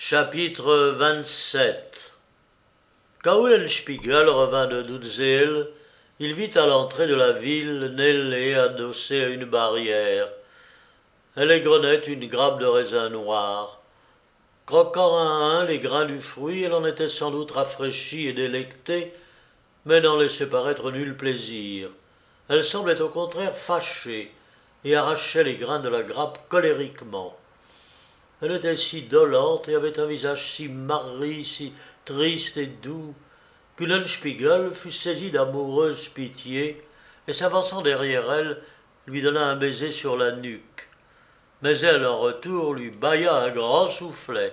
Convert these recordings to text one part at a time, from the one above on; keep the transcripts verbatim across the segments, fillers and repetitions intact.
Chapitre vingt-sept. Quand Eulenspiegel revint de Doutzeil, il vit à l'entrée de la ville Nelly adossée à une barrière. Elle égrenait une grappe de raisins noirs. Croquant un à un les grains du fruit, elle en était sans doute rafraîchie et délectée, mais n'en laissait paraître nul plaisir. Elle semblait au contraire fâchée et arrachait les grains de la grappe colériquement. Elle était si dolente et avait un visage si marri, si triste et doux, qu'Eulenspiegel fut saisi d'amoureuse pitié et s'avançant derrière elle, lui donna un baiser sur la nuque. Mais elle, en retour, lui bâilla un grand soufflet.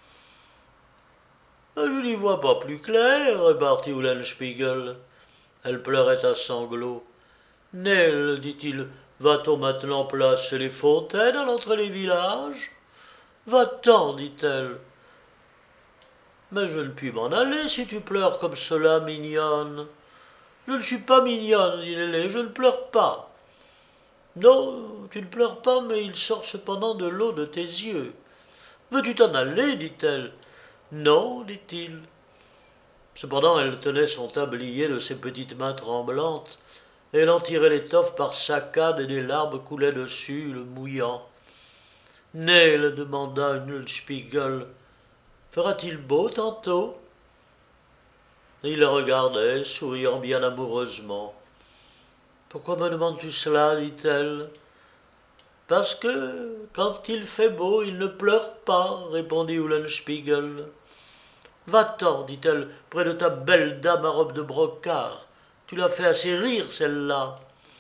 « Je n'y vois pas plus clair, repartit Eulenspiegel. Elle pleurait à sanglots. « Nell, dit-il, va-t-on maintenant placer les fontaines à l'entrée des villages ? Va-t'en, dit-elle. Mais je ne puis m'en aller si tu pleures comme cela, mignonne. Je ne suis pas mignonne, dit Nelly, je ne pleure pas. Non, tu ne pleures pas, mais il sort cependant de l'eau de tes yeux. Veux-tu t'en aller, dit-elle. Non, dit-il. Cependant, elle tenait son tablier de ses petites mains tremblantes, et elle en tirait l'étoffe par saccades et des larmes coulaient dessus, le mouillant. Nell, demanda Eulenspiegel, fera-t-il beau tantôt ? Et il la regardait, souriant bien amoureusement. Pourquoi me demandes-tu cela, dit-elle. Parce que, quand il fait beau, il ne pleure pas, répondit Eulenspiegel. Va-t'en, dit-elle, près de ta belle dame à robe de brocart. Tu l'as fait assez rire, celle-là.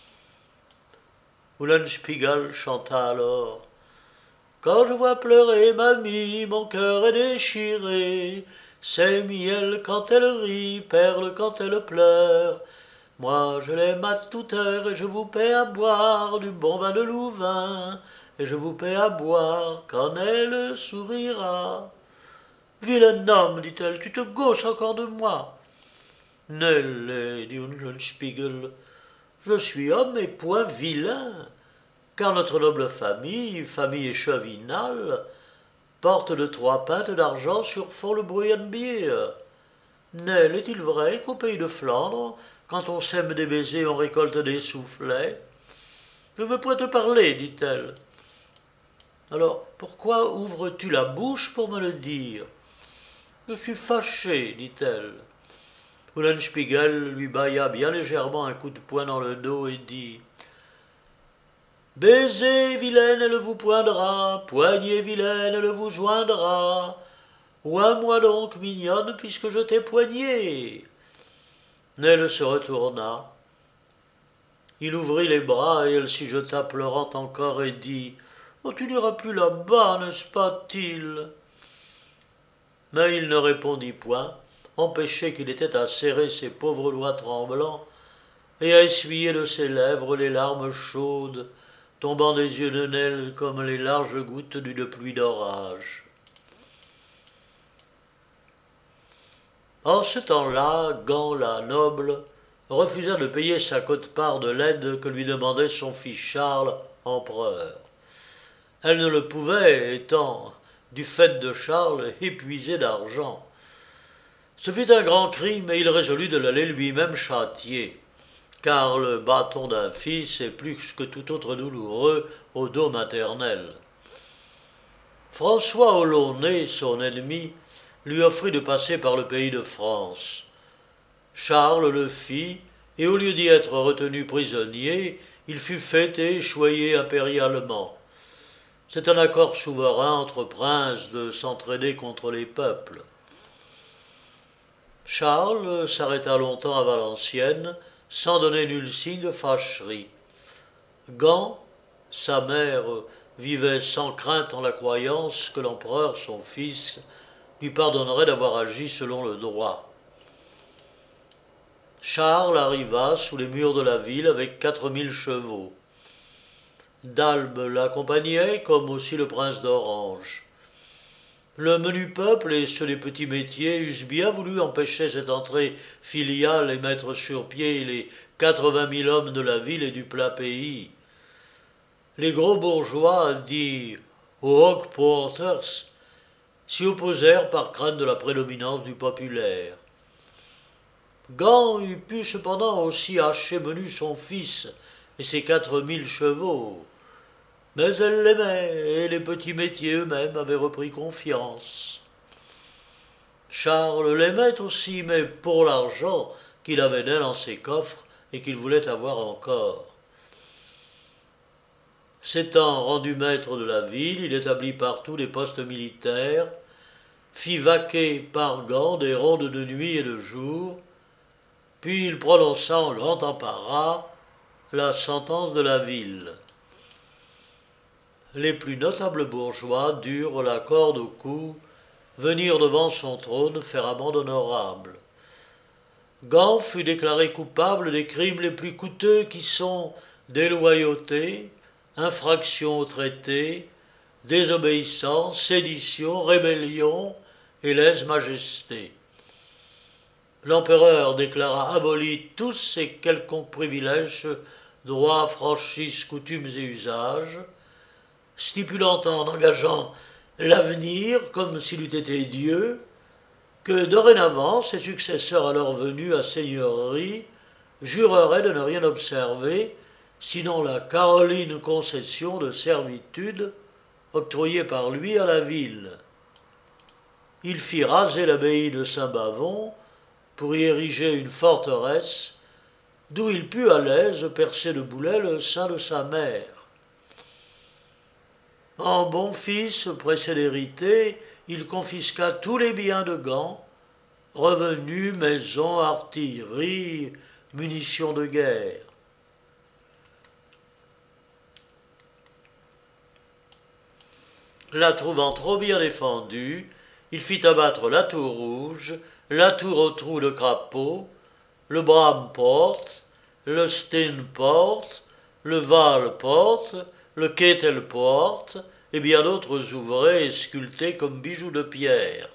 Eulenspiegel chanta alors. Quand je vois pleurer mamie, mon cœur est déchiré. C'est miel quand elle rit, perle quand elle pleure. Moi je l'aime à toute heure et je vous paie à boire du bon vin de Louvain. Et je vous paie à boire quand elle sourira. Vilain homme, dit-elle, tu te gausses encore de moi. Nelly, dit Eulenspiegel, je suis homme et point vilain. Car notre noble famille, famille échevinale, porte de trois pintes d'argent sur fond le Bruyenbier. Nell, est-il vrai qu'au pays de Flandre, quand on sème des baisers, on récolte des soufflets ? Je veux point te parler, dit-elle. Alors, pourquoi ouvres-tu la bouche pour me le dire ? Je suis fâchée, dit-elle. Eulenspiegel lui bâilla bien légèrement un coup de poing dans le dos et dit « Baiser, vilaine, elle vous poindra, poignée, vilaine, elle vous joindra. Oins-moi donc, mignonne, puisque je t'ai poignée. » Nell se retourna. Il ouvrit les bras et elle s'y jeta pleurant encore et dit « Oh, tu n'iras plus là-bas, n'est-ce pas-t-il » Mais il ne répondit point, empêché qu'il était à serrer ses pauvres doigts tremblants et à essuyer de ses lèvres les larmes chaudes tombant des yeux de Nell comme les larges gouttes d'une pluie d'orage. En ce temps-là, Gand la noble refusa de payer sa quote-part de l'aide que lui demandait son fils Charles, empereur. Elle ne le pouvait, étant, du fait de Charles, épuisé d'argent. Ce fut un grand crime et il résolut de l'aller lui-même châtier, car le bâton d'un fils est plus que tout autre douloureux au dos maternel. François Olonné, son ennemi, lui offrit de passer par le pays de France. Charles le fit, et au lieu d'y être retenu prisonnier, il fut fêté et choyé impérialement. C'est un accord souverain entre princes de s'entraider contre les peuples. Charles s'arrêta longtemps à Valenciennes, sans donner nul signe de fâcherie. Gand, sa mère, vivait sans crainte en la croyance que l'empereur, son fils, lui pardonnerait d'avoir agi selon le droit. Charles arriva sous les murs de la ville avec quatre mille chevaux. D'Albe l'accompagnait, comme aussi le prince d'Orange. Le menu peuple et ceux des petits métiers eussent bien voulu empêcher cette entrée filiale et mettre sur pied les quatre-vingt mille hommes de la ville et du plat pays. Les gros bourgeois, dits Hog Porters, s'y opposèrent par crainte de la prédominance du populaire. Gand eût pu cependant aussi hacher menu son fils et ses quatre mille chevaux, mais elle l'aimait, et les petits métiers eux-mêmes avaient repris confiance. Charles l'aimait aussi, mais pour l'argent qu'il avait d'elle dans ses coffres et qu'il voulait avoir encore. S'étant rendu maître de la ville, il établit partout des postes militaires, fit vaquer par Gand des rondes de nuit et de jour, puis il prononça en grand embarras la sentence de la ville. Les plus notables bourgeois durent la corde au cou, venir devant son trône faire amende honorable. Gand fut déclaré coupable des crimes les plus coûteux qui sont déloyauté, infraction au traité, désobéissance, sédition, rébellion et lèse-majesté. L'empereur déclara abolis tous ces quelconques privilèges, droits, franchises, coutumes et usages, stipulant en engageant l'avenir comme s'il eût été Dieu, que dorénavant ses successeurs alors venus à seigneurie jureraient de ne rien observer sinon la caroline concession de servitude octroyée par lui à la ville. Il fit raser l'abbaye de Saint-Bavon pour y ériger une forteresse, d'où il put à l'aise percer de boulets le sein de sa mère. En bon fils, pressé d'hériter, il confisqua tous les biens de Gand, revenus, maisons, artillerie, munitions de guerre. La trouvant trop bien défendue, il fit abattre la tour rouge, la tour au trou de crapaud, le Bram-Port, le Steenport, le Waal-Port, le Ketelport et bien d'autres ouvrés et sculptés comme bijoux de pierre.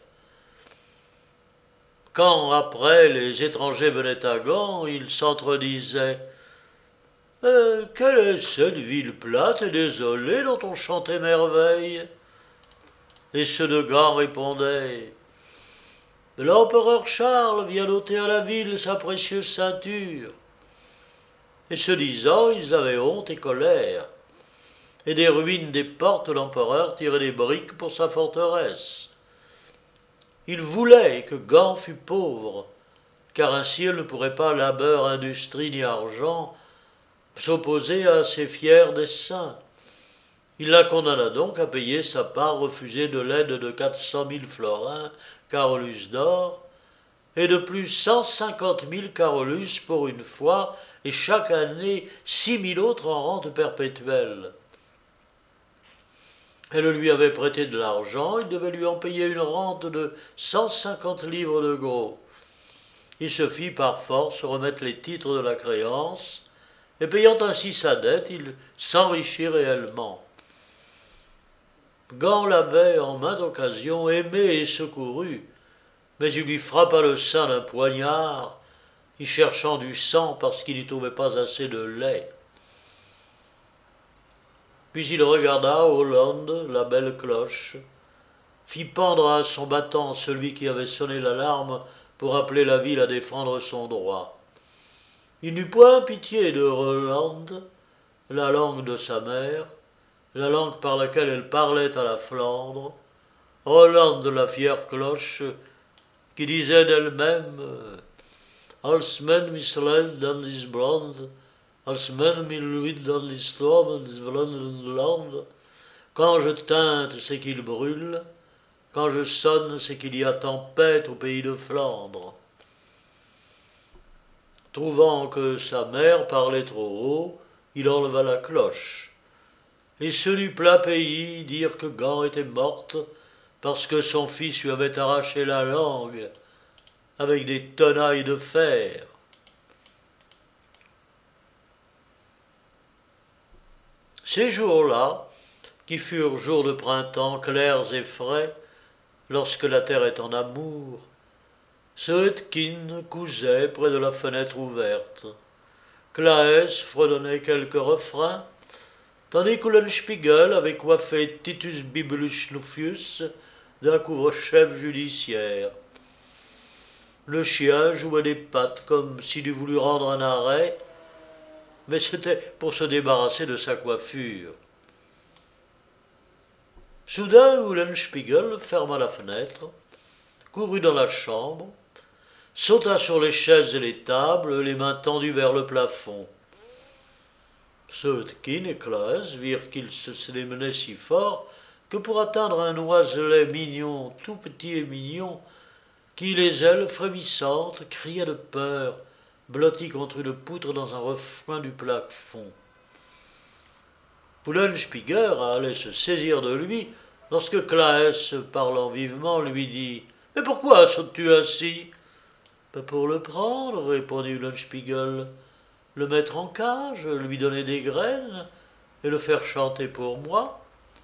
Quand, après, les étrangers venaient à Gand, ils s'entredisaient euh, « Quelle est cette ville plate et désolée dont on chantait merveille ?» Et ceux de Gand répondaient « L'empereur Charles vient d'ôter à la ville sa précieuse ceinture. » Et ce disant, ils avaient honte et colère. Et des ruines des portes, l'empereur tirait des briques pour sa forteresse. Il voulait que Gand fût pauvre, car ainsi elle ne pourrait pas, labeur, industrie ni argent, s'opposer à ses fiers desseins. Il la condamna donc à payer sa part refusée de l'aide de quatre cent mille florins, carolus d'or, et de plus cent cinquante mille carolus pour une fois, et chaque année six mille autres en rente perpétuelle. Elle lui avait prêté de l'argent, il devait lui en payer une rente de cent cinquante livres de gros. Il se fit par force remettre les titres de la créance, et payant ainsi sa dette, il s'enrichit réellement. Gand l'avait, en maintes occasions, aimé et secouru, mais il lui frappa le sein d'un poignard, y cherchant du sang parce qu'il n'y trouvait pas assez de lait. Puis il regarda Hollande, la belle cloche, fit pendre à son battant celui qui avait sonné l'alarme pour appeler la ville à défendre son droit. Il n'eut point pitié de Hollande, la langue de sa mère, la langue par laquelle elle parlait à la Flandre, Hollande la fière cloche, qui disait d'elle-même « Als men misleidt dan is brand, als men miluit dan is storm, is Vlaanderen land. Quand je teinte, c'est qu'il brûle, quand je sonne, c'est qu'il y a tempête au pays de Flandre. » Trouvant que sa mère parlait trop haut, il enleva la cloche. Et ceux du plat pays dirent que Gand était morte parce que son fils lui avait arraché la langue avec des tenailles de fer. Ces jours-là, qui furent jours de printemps clairs et frais, lorsque la terre est en amour, Sötkin cousait près de la fenêtre ouverte. Claes fredonnait quelques refrains, tandis que l'Enspiegel avait coiffé Titus Bibulus Nufius d'un couvre-chef judiciaire. Le chien jouait des pattes comme s'il eût voulu rendre un arrêt, mais c'était pour se débarrasser de sa coiffure. Soudain, Eulenspiegel ferma la fenêtre, courut dans la chambre, sauta sur les chaises et les tables, les mains tendues vers le plafond. Sötkin et Claes virent qu'il se démenait si fort que pour atteindre un oiselet mignon, tout petit et mignon, qui, les ailes frémissantes, criait de peur, blotti contre une poutre dans un recoin du plafond. Eulenspiegel allait se saisir de lui lorsque Claes, parlant vivement, lui dit « Mais pourquoi sautes-tu ainsi ?»« Pour le prendre, répondit Eulenspiegel, le mettre en cage, lui donner des graines et le faire chanter pour moi. »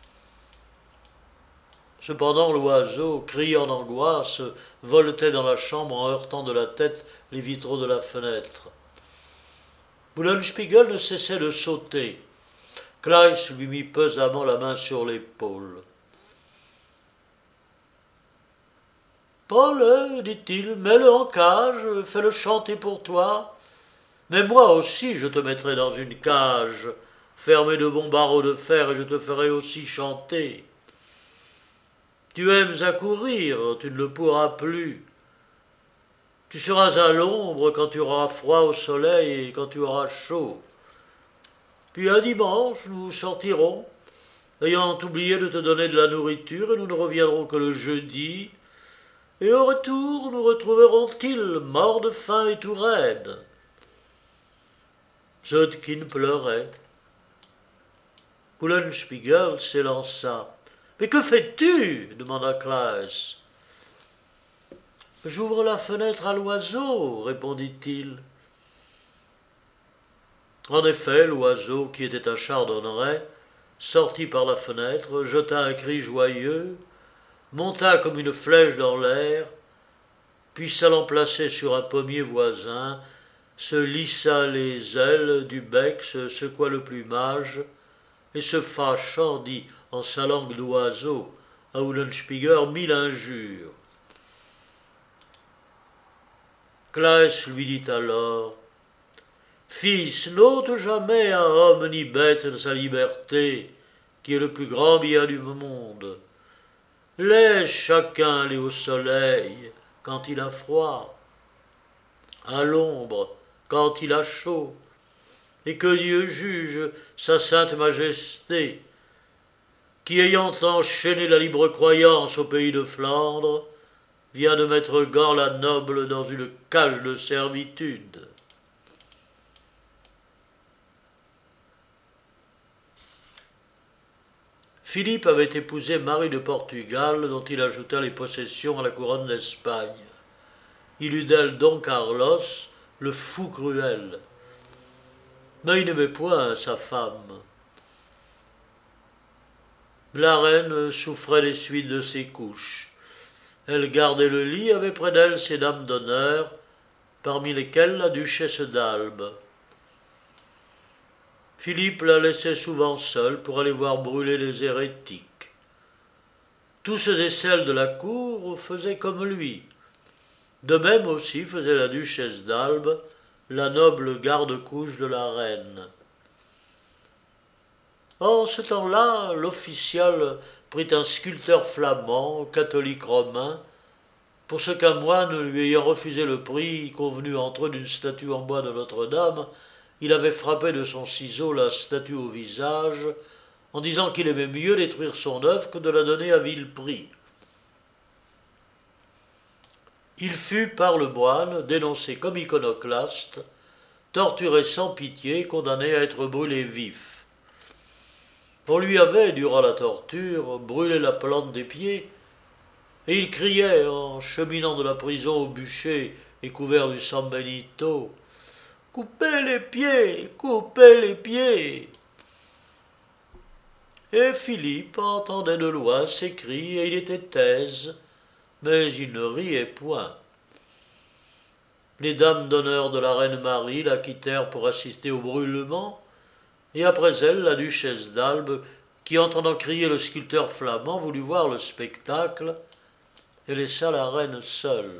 Cependant l'oiseau, criant d'angoisse, voletait dans la chambre en heurtant de la tête les vitraux de la fenêtre. Eulenspiegel ne cessait de sauter. Claes lui mit pesamment la main sur l'épaule. « Paul, dit-il, mets-le en cage, fais-le chanter pour toi. Mais moi aussi je te mettrai dans une cage, fermée de bons barreaux de fer, et je te ferai aussi chanter. Tu aimes à courir, tu ne le pourras plus. Tu seras à l'ombre quand tu auras froid au soleil et quand tu auras chaud. Puis un dimanche, nous sortirons, ayant oublié de te donner de la nourriture, et nous ne reviendrons que le jeudi, et au retour nous retrouverons-ils morts de faim et tout raides. » Sötkin pleurait. Eulenspiegel s'élança. « Mais que fais-tu » demanda Claes. « J'ouvre la fenêtre à l'oiseau, » répondit-il. En effet, l'oiseau, qui était à Chardonneret, sortit par la fenêtre, jeta un cri joyeux, monta comme une flèche dans l'air, puis s'allant placer sur un pommier voisin, se lissa les ailes du bec, se secoua le plumage, et se fâchant, dit en sa langue d'oiseau à Eulenspiegel mille injures. Claes lui dit alors « Fils, n'ôte jamais à homme ni bête sa liberté, qui est le plus grand bien du monde. Laisse chacun aller au soleil quand il a froid, à l'ombre quand il a chaud, et que Dieu juge sa sainte majesté, qui, ayant enchaîné la libre croyance au pays de Flandre, vient de mettre Gand la noble dans une cage de servitude. » Philippe avait épousé Marie de Portugal, dont il ajouta les possessions à la couronne d'Espagne. Il eut d'elle Don Carlos, le fou cruel. Mais il n'aimait point sa femme. La reine souffrait des suites de ses couches. Elle gardait le lit, avait près d'elle ses dames d'honneur, parmi lesquelles la duchesse d'Albe. Philippe la laissait souvent seule pour aller voir brûler les hérétiques. Tous ceux et celles de la cour faisaient comme lui. De même aussi faisait la duchesse d'Albe, la noble garde-couche de la reine. En ce temps-là, l'official prit un sculpteur flamand, catholique romain, pour ce qu'un moine lui ayant refusé le prix convenu entre eux d'une statue en bois de Notre-Dame, il avait frappé de son ciseau la statue au visage, en disant qu'il aimait mieux détruire son œuvre que de la donner à vil prix. Il fut par le moine dénoncé comme iconoclaste, torturé sans pitié, condamné à être brûlé vif. On lui avait, durant la torture, brûlé la plante des pieds, et il criait, en cheminant de la prison au bûcher et couvert du San Benito, « Coupez les pieds, coupez les pieds !» Et Philippe entendait de loin ces cris, et il était aise, mais il ne riait point. Les dames d'honneur de la reine Marie la quittèrent pour assister au brûlement, et après elle, la duchesse d'Albe qui, entendant crier le sculpteur flamand, voulut voir le spectacle et laissa la reine seule.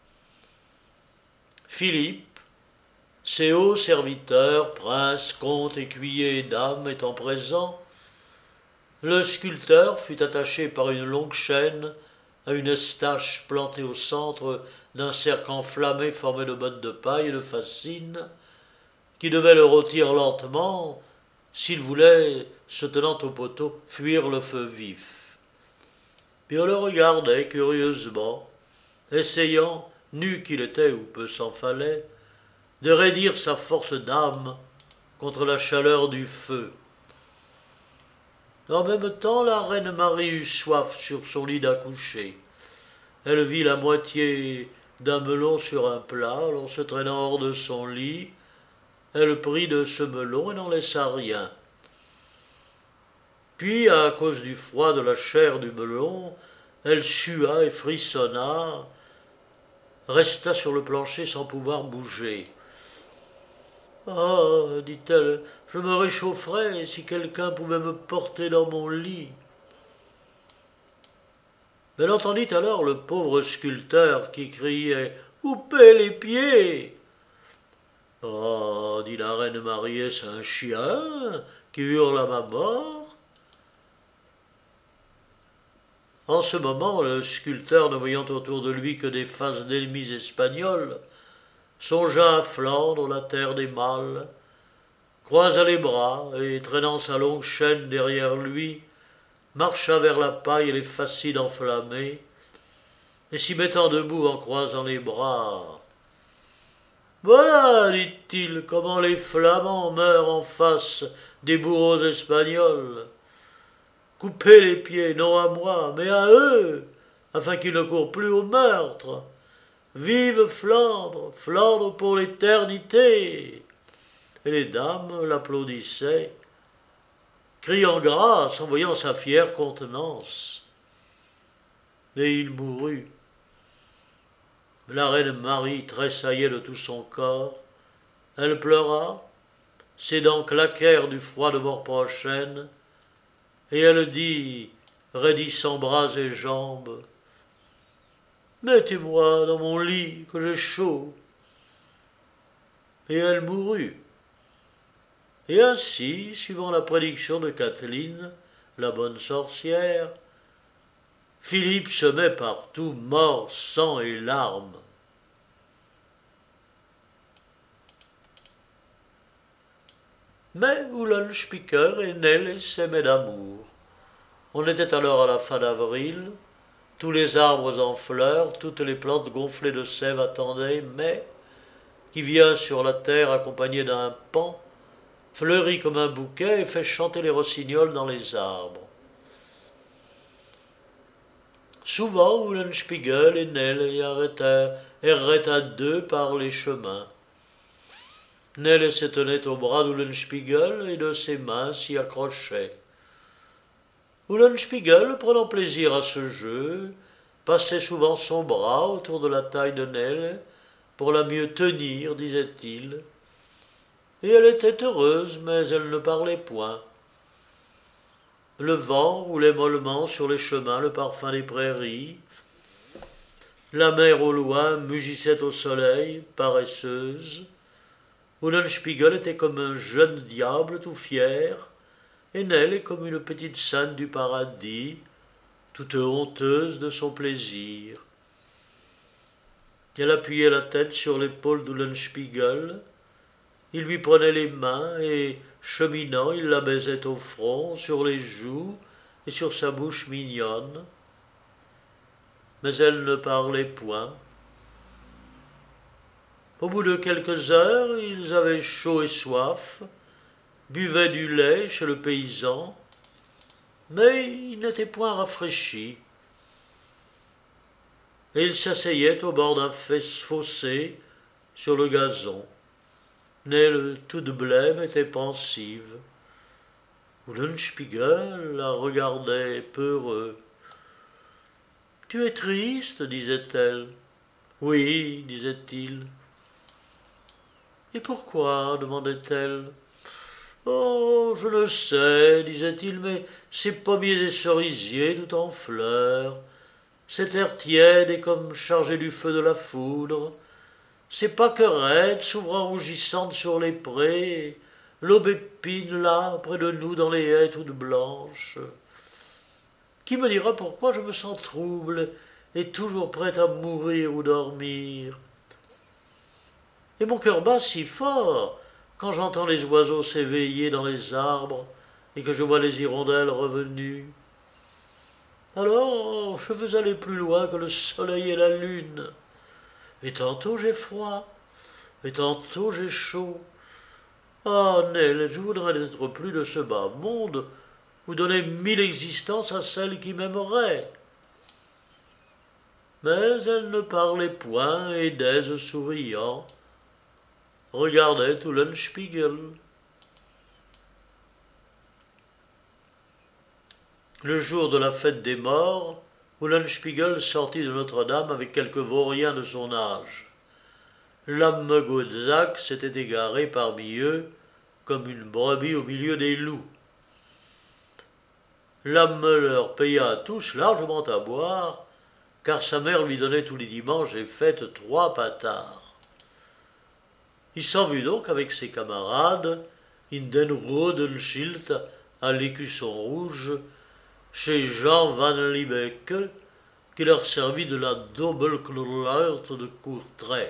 Philippe, ses hauts serviteurs, princes, comtes, écuyers et dames étant présents, le sculpteur fut attaché par une longue chaîne à une estache plantée au centre d'un cercle enflammé formé de bottes de paille et de fascines, qui devait le rôtir lentement s'il voulait, se tenant au poteau, fuir le feu vif. Puis on le regardait curieusement, essayant, nu qu'il était ou peu s'en fallait, de raidir sa force d'âme contre la chaleur du feu. En même temps, la reine Marie eut soif sur son lit d'accoucher. Elle vit la moitié d'un melon sur un plat, en se traînant hors de son lit. Elle prit de ce melon et n'en laissa rien. Puis, à cause du froid de la chair du melon, elle sua et frissonna, resta sur le plancher sans pouvoir bouger. « Ah, dit-elle, je me réchaufferais si quelqu'un pouvait me porter dans mon lit. » Elle entendit alors le pauvre sculpteur qui criait « Coupez les pieds !» « Ah, dit la reine Marie, est-ce un chien qui hurle à ma mort ?» En ce moment, le sculpteur, ne voyant autour de lui que des faces d'ennemis espagnols, songea à Flandre, la terre des mâles, croisa les bras et, traînant sa longue chaîne derrière lui, marcha vers la paille et les fascines enflammées, et s'y mettant debout en croisant les bras. « Voilà, dit-il, comment les Flamands meurent en face des bourreaux espagnols. Coupez les pieds, non à moi, mais à eux, afin qu'ils ne courent plus au meurtre. Vive Flandre, Flandre pour l'éternité !» Et les dames l'applaudissaient, criant grâce en voyant sa fière contenance. Et il mourut. La reine Marie tressaillait de tout son corps. Elle pleura, ses dents claquèrent du froid de mort prochaine, et elle dit, raidissant bras et jambes, « Mettez-moi dans mon lit, que j'ai chaud. » Et elle mourut. Et ainsi, suivant la prédiction de Kathleen, la bonne sorcière, Philippe semait partout mort, sang et larmes. Mais Eulenspiegel et Nell s'aimaient d'amour. On était alors à la fin d'avril, tous les arbres en fleurs, toutes les plantes gonflées de sève attendaient mai, qui vient sur la terre accompagné d'un paon, fleurit comme un bouquet et fait chanter les rossignols dans les arbres. Souvent, Eulenspiegel et Nell erraient à deux par les chemins. Nell se tenait au bras d'Eulenspiegel et de ses mains s'y accrochait. Eulenspiegel, prenant plaisir à ce jeu, passait souvent son bras autour de la taille de Nell pour la mieux tenir, disait-il. Et elle était heureuse, mais elle ne parlait point. Le vent roulait mollement sur les chemins le parfum des prairies. La mer au loin mugissait au soleil, paresseuse. Eulenspiegel était comme un jeune diable tout fier, et Nell comme une petite sainte du paradis, toute honteuse de son plaisir. Elle appuyait la tête sur l'épaule d'Eulenspiegel. Il lui prenait les mains et, cheminant, il la baisait au front, sur les joues et sur sa bouche mignonne. Mais elle ne parlait point. Au bout de quelques heures, ils avaient chaud et soif, buvaient du lait chez le paysan, mais ils n'étaient point rafraîchis. Et ils s'asseyaient au bord d'un fossé sur le gazon. Nell, toute blême, était pensive. Eulenspiegel la regardait peureux. « Tu es triste, disait-elle. »« Oui, disait-il. »« Et pourquoi ?» demandait-elle. « Oh, je le sais, disait-il, mais ces pommiers et cerisiers tout en fleurs, cet air tiède et comme chargé du feu de la foudre, ces pâquerettes s'ouvrant rougissantes sur les prés, l'aubépine là, près de nous, dans les haies toutes blanches. Qui me dira pourquoi je me sens trouble et toujours prêt à mourir ou dormir? Et mon cœur bat si fort quand j'entends les oiseaux s'éveiller dans les arbres et que je vois les hirondelles revenues. Alors je veux aller plus loin que le soleil et la lune. Et tantôt j'ai froid, et tantôt j'ai chaud. Ah, Nell, je voudrais n'être plus de ce bas monde ou donner mille existences à celle qui m'aimerait. Mais elle ne parlait point et d'aise souriant regardait Eulenspiegel. Le jour de la fête des morts, Eulenspiegel sortit de Notre-Dame avec quelques vauriens de son âge. L'âme Godzac s'était égaré parmi eux comme une brebis au milieu des loups. L'âme leur paya à tous largement à boire, car sa mère lui donnait tous les dimanches et fêtes trois patards. Il s'en vut donc avec ses camarades, in den Rodenschild, à l'écusson rouge, chez Jean van Libecke, qui leur servit de la Doppelknurlert de Courtrai.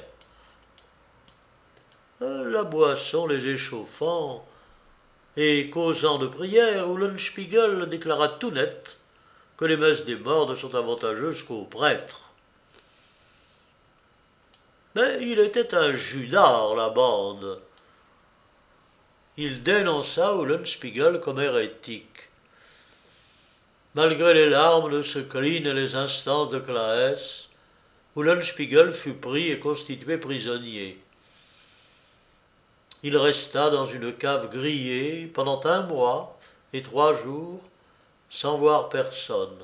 La boisson les échauffant, et causant de prière, Eulenspiegel déclara tout net que les messes des morts ne sont avantageuses qu'aux prêtres. Mais il était un Judas, la bande. Il dénonça Eulenspiegel comme hérétique. Malgré les larmes de Söcklin et les instances de Claes, Eulenspiegel fut pris et constitué prisonnier. Il resta dans une cave grillée pendant un mois et trois jours, sans voir personne.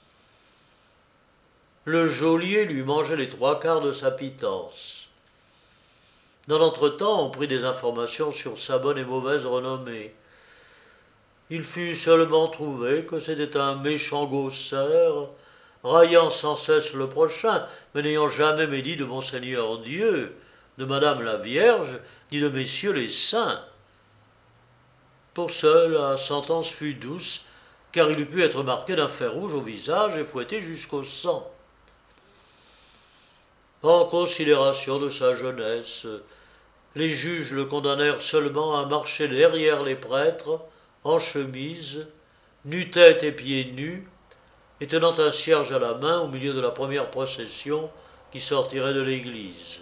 Le geôlier lui mangeait les trois quarts de sa pitance. Dans l'entretemps, on prit des informations sur sa bonne et mauvaise renommée. Il fut seulement trouvé que c'était un méchant gausseur, raillant sans cesse le prochain, mais n'ayant jamais médit de Monseigneur Dieu, de Madame la Vierge, ni de messieurs les saints. Pour ce, la sentence fut douce, car il eût pu être marqué d'un fer rouge au visage et fouetté jusqu'au sang. En considération de sa jeunesse, les juges le condamnèrent seulement à marcher derrière les prêtres, en chemise, nu-tête et pieds nus, et tenant un cierge à la main au milieu de la première procession qui sortirait de l'église.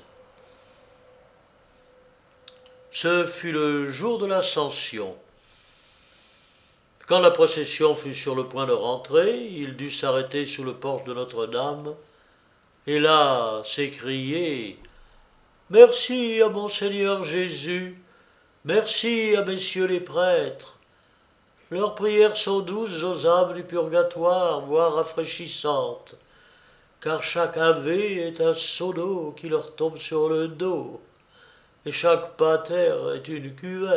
Ce fut le jour de l'Ascension. Quand la procession fut sur le point de rentrer, il dut s'arrêter sous le porche de Notre-Dame, et là s'écrier « Merci à mon Seigneur Jésus, merci à messieurs les prêtres. Leurs prières sont douces aux âmes du purgatoire, voire rafraîchissantes, car chaque ave est un seau d'eau qui leur tombe sur le dos, et chaque pater est une cuvelle. »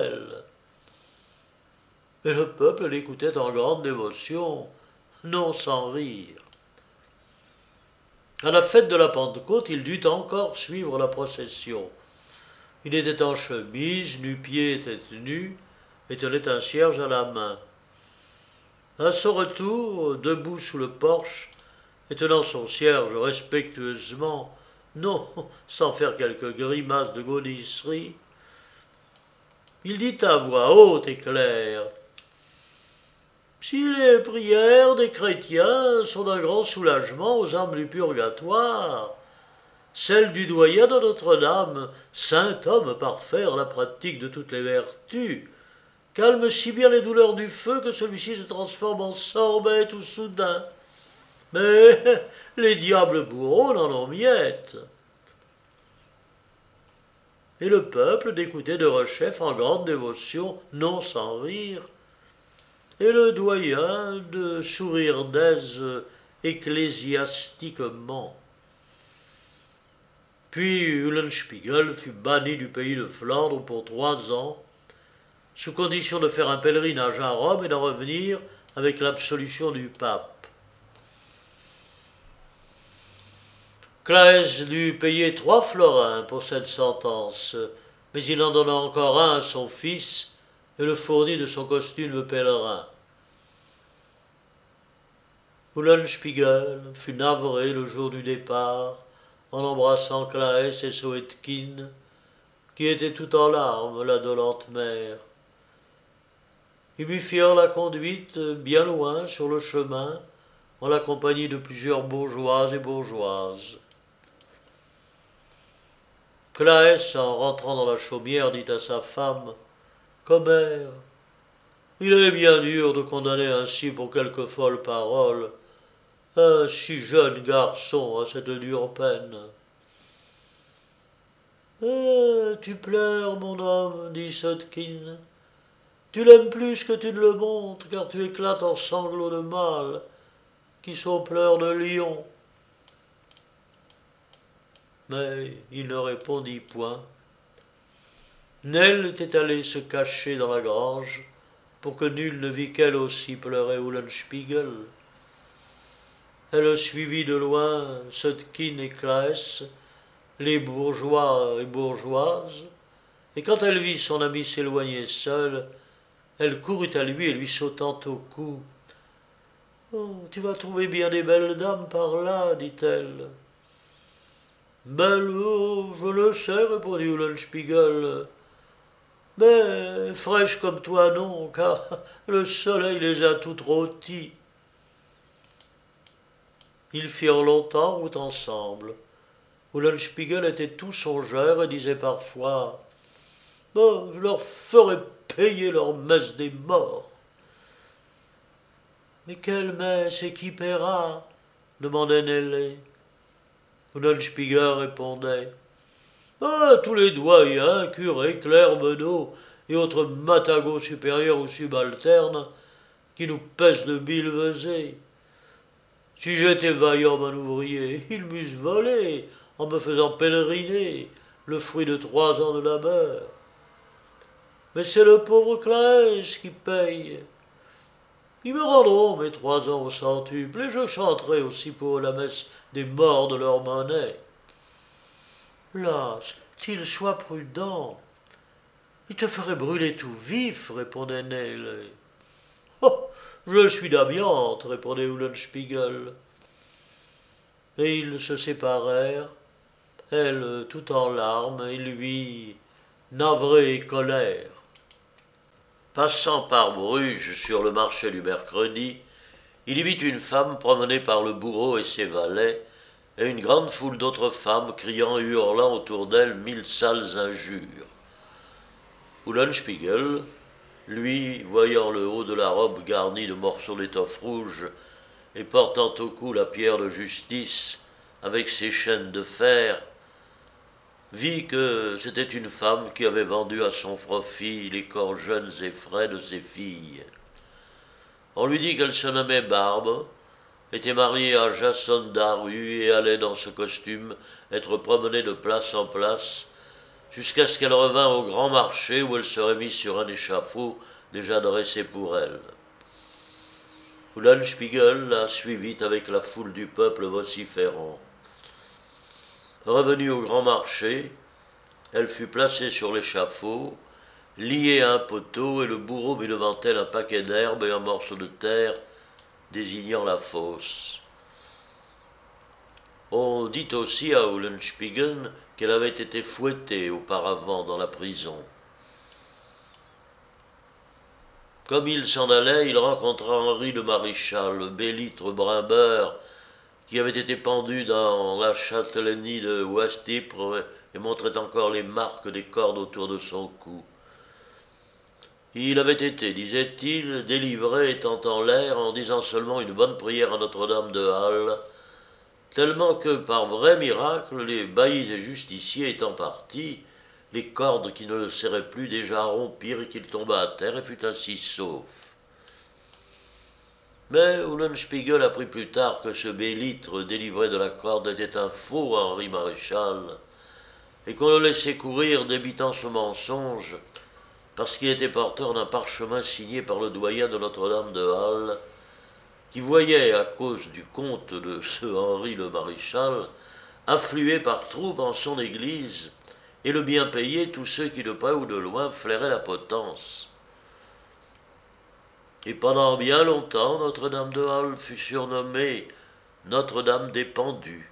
Et le peuple l'écoutait en grande dévotion, non sans rire. À la fête de la Pentecôte, il dut encore suivre la procession. Il était en chemise, nu-pieds et tête nue, et tenait un cierge à la main. À son retour, debout sous le porche, et tenant son cierge respectueusement, non sans faire quelques grimaces de gaudisserie, il dit à voix haute et claire « Si les prières des chrétiens sont d'un grand soulagement aux âmes du purgatoire, celles du doyen de Notre-Dame, saint homme parfait en la pratique de toutes les vertus, calme si bien les douleurs du feu que celui-ci se transforme en sorbet tout soudain. Mais les diables bourreaux n'en ont miette. » Et le peuple d'écouter de rechef en grande dévotion, non sans rire, et le doyen de sourire d'aise ecclésiastiquement. Puis Eulenspiegel fut banni du pays de Flandre pour trois ans, sous condition de faire un pèlerinage à Rome et d'en revenir avec l'absolution du pape. Claes dut payer trois florins pour cette sentence, mais il en donna encore un à son fils et le fournit de son costume pèlerin. Eulenspiegel fut navré le jour du départ en embrassant Claes et Soetkin, qui étaient tout en larmes, la dolente mère. Ils lui firent la conduite bien loin sur le chemin, en la compagnie de plusieurs bourgeois et bourgeoises. Claes, en rentrant dans la chaumière, dit à sa femme « Commère, il est bien dur de condamner ainsi pour quelques folles paroles un si jeune garçon à cette dure peine. »« Eh, tu pleures, mon homme, dit Soetkin. Tu l'aimes plus que tu ne le montres, car tu éclates en sanglots de mâle, qui sont pleurs de lion. » Mais il ne répondit point. Nell était allée se cacher dans la grange pour que nul ne vît qu'elle aussi pleurait Eulenspiegel. Elle suivit de loin Soetkin et Claes, les bourgeois et bourgeoises, et quand elle vit son ami s'éloigner seul, elle courut à lui et lui sautant au cou. « Oh, tu vas trouver bien des belles dames par là, dit-elle. »« Belles, oh, je le sais, répondit Eulenspiegel. Mais fraîches comme toi, non, car le soleil les a toutes rôties. » Ils firent longtemps route ensemble. Eulenspiegel était tout songeur et disait parfois « Bon, je leur ferai payer leur messe des morts. » « Mais quelle messe et qui paiera ?» demandait Nellé. Eulenspiegel répondait « Ah, tous les doyens, curés, clercs, bedeaux et autres matagots supérieurs ou subalternes qui nous pèsent de mille vesées. Si j'étais vaillant manouvrier, ils m'eussent volé en me faisant pèleriner le fruit de trois ans de labeur. Mais c'est le pauvre Claes qui paye. Ils me rendront mes trois ans au centuple, et je chanterai aussi pour eux la messe des morts de leur monnaie. » « Las, qu'il soit prudent. Il te ferait brûler tout vif, répondait Nell. « Oh, je suis d'amiante, répondait Eulenspiegel. Et ils se séparèrent, elle tout en larmes, et lui navré et colère. Passant par Bruges sur le marché du mercredi, il y vit une femme promenée par le bourreau et ses valets, et une grande foule d'autres femmes criant et hurlant autour d'elle mille sales injures. Eulenspiegel, lui, voyant le haut de la robe garnie de morceaux d'étoffe rouge et portant au cou la pierre de justice avec ses chaînes de fer, vit que c'était une femme qui avait vendu à son profit les corps jeunes et frais de ses filles. On lui dit qu'elle se nommait Barbe, était mariée à Jason Daru et allait dans ce costume être promenée de place en place jusqu'à ce qu'elle revînt au grand marché où elle serait mise sur un échafaud déjà dressé pour elle. Eulenspiegel la suivit avec la foule du peuple vociférant. Revenue au grand marché, elle fut placée sur l'échafaud, liée à un poteau, et le bourreau mit devant elle un paquet d'herbes et un morceau de terre, désignant la fosse. On dit aussi à Eulenspiegel qu'elle avait été fouettée auparavant dans la prison. Comme il s'en allait, il rencontra Henri le maréchal, le bellitre brun-beurre, qui avait été pendu dans la châtellenie de West-Ypres et montrait encore les marques des cordes autour de son cou. Il avait été, disait-il, délivré étant en l'air en disant seulement une bonne prière à Notre-Dame de Halle, tellement que, par vrai miracle, les baillis et justiciers étant partis, les cordes qui ne le serraient plus déjà rompirent et qu'il tomba à terre et fut ainsi sauf. Mais Eulenspiegel apprit plus tard que ce bellitre délivré de la corde était un faux Henri Maréchal, et qu'on le laissait courir débitant ce mensonge, parce qu'il était porteur d'un parchemin signé par le doyen de Notre-Dame de Halle, qui voyait, à cause du comte de ce Henri le Maréchal, affluer par troupes en son église, et le bien payer tous ceux qui de près ou de loin flairaient la potence. Et pendant bien longtemps, Notre-Dame de Halle fut surnommée Notre-Dame des Pendus.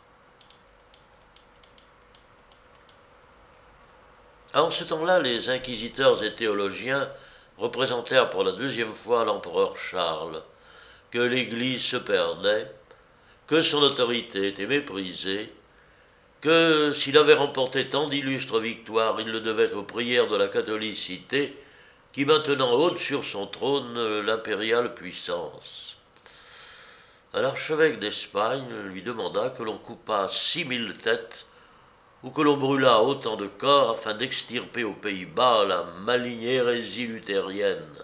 En ce temps-là, les inquisiteurs et théologiens représentèrent pour la deuxième fois l'empereur Charles, que l'Église se perdait, que son autorité était méprisée, que s'il avait remporté tant d'illustres victoires, il le devait aux prières de la catholicité, qui maintenant ôte sur son trône l'impériale puissance. L'archevêque d'Espagne lui demanda que l'on coupât six mille têtes ou que l'on brûlât autant de corps afin d'extirper aux Pays-Bas la maligne hérésie luthérienne.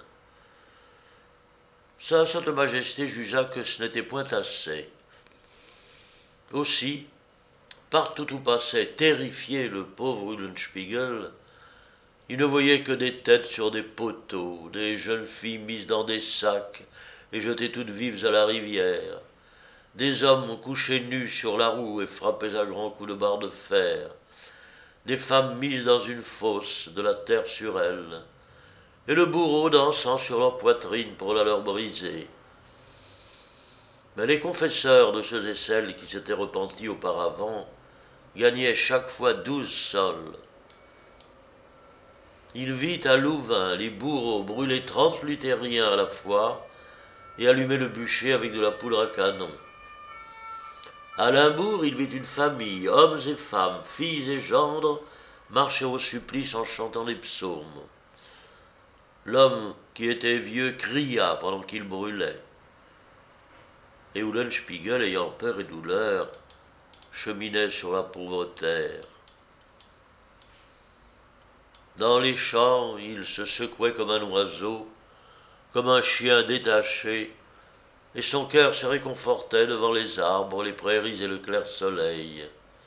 Sa Sainte Majesté jugea que ce n'était point assez. Aussi, partout où passait, terrifié le pauvre Eulenspiegel, il ne voyait que des têtes sur des poteaux, des jeunes filles mises dans des sacs et jetées toutes vives à la rivière, des hommes couchés nus sur la roue et frappés à grands coups de barre de fer, des femmes mises dans une fosse, de la terre sur elles, et le bourreau dansant sur leur poitrine pour la leur briser. Mais les confesseurs de ceux et celles qui s'étaient repentis auparavant gagnaient chaque fois douze sols. Il vit à Louvain les bourreaux brûler trente luthériens à la fois et allumer le bûcher avec de la poudre à canon. À Limbourg, il vit une famille, hommes et femmes, filles et gendres, marcher au supplice en chantant les psaumes. L'homme qui était vieux cria pendant qu'il brûlait. Et Eulenspiegel, ayant peur et douleur, cheminait sur la pauvre terre. Dans les champs, il se secouait comme un oiseau, comme un chien détaché, et son cœur se réconfortait devant les arbres, les prairies et le clair soleil.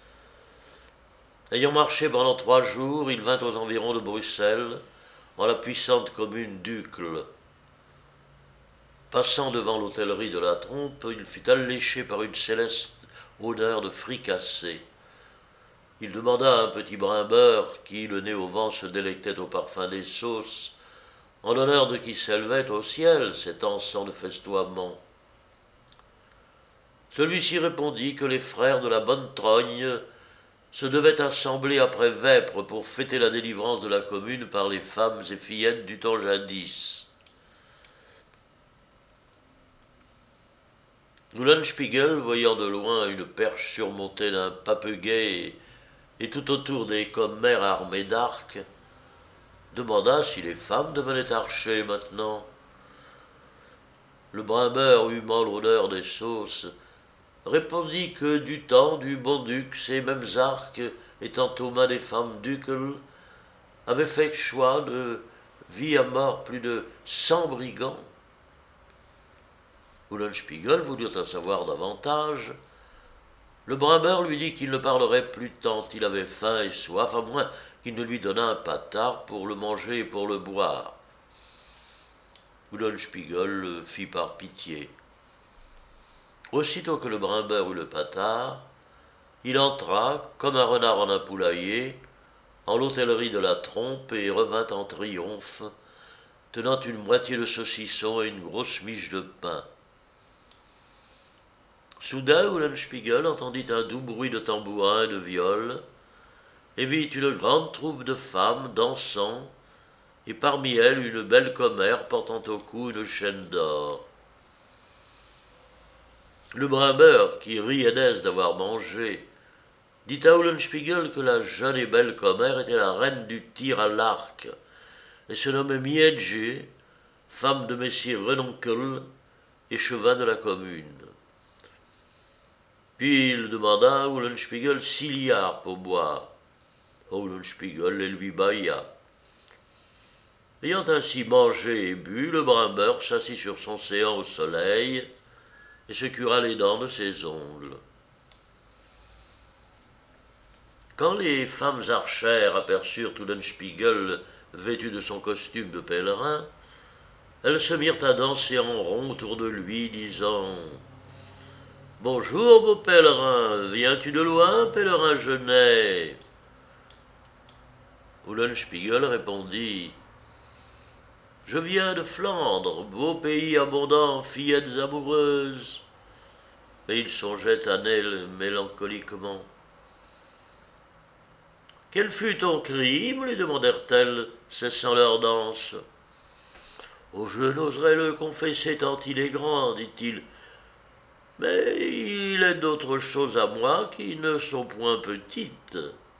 Ayant marché pendant trois jours, il vint aux environs de Bruxelles, en la puissante commune d'Uccle. Passant devant l'hôtellerie de la Trompe, il fut alléché par une céleste odeur de fricassé. Il demanda à un petit brimbeur qui, le nez au vent, se délectait au parfum des sauces, en l'honneur de qui s'élevait au ciel cet encens de festoiement. Celui-ci répondit que les frères de la bonne trogne se devaient assembler après vêpres pour fêter la délivrance de la commune par les femmes et fillettes du temps jadis. Eulenspiegel, voyant de loin une perche surmontée d'un papegay et tout autour des commères armés d'arcs, demanda si les femmes devenaient archers maintenant. Le brimbeur, humant l'odeur des sauces, répondit que du temps du bon duc, ces mêmes arcs, étant aux mains des femmes d'Uccle, avaient fait choix de vie à mort plus de cent brigands. Eulenspiegel voulut en savoir davantage. Le brimbeur lui dit qu'il ne parlerait plus tant il avait faim et soif, à moins qu'il ne lui donnât un patard pour le manger et pour le boire. Eulenspiegel le fit par pitié. Aussitôt que le brimbeur eut le patard, il entra, comme un renard en un poulailler, en l'hôtellerie de la Trompe et revint en triomphe, tenant une moitié de saucisson et une grosse miche de pain. Soudain, Eulenspiegel entendit un doux bruit de tambourin et de viol, et vit une grande troupe de femmes dansant, et parmi elles une belle commère portant au cou une chaîne d'or. Le brimbeur, qui riait d'aise d'avoir mangé, dit à Eulenspiegel que la jeune et belle commère était la reine du tir à l'arc, et se nommait Miege, femme de messire Renoncle, échevin de la commune. Puis il demanda à Eulenspiegel six liards pour boire. Eulenspiegel les lui bailla. Ayant ainsi mangé et bu, le brimbeur s'assit sur son séant au soleil et se cura les dents de ses ongles. Quand les femmes archères aperçurent Eulenspiegel vêtue de son costume de pèlerin, elles se mirent à danser en rond autour de lui, disant « Bonjour, beau pèlerin, viens-tu de loin, pèlerin genet ?» Eulenspiegel répondit « Je viens de Flandre, beau pays abondant en fillettes amoureuses. » Mais il songeait à Nell mélancoliquement. « Quel fut ton crime ?» lui demandèrent-elles, cessant leur danse. « Oh, je n'oserais le confesser tant il est grand, dit-il, mais il est d'autres choses à moi qui ne sont point petites. »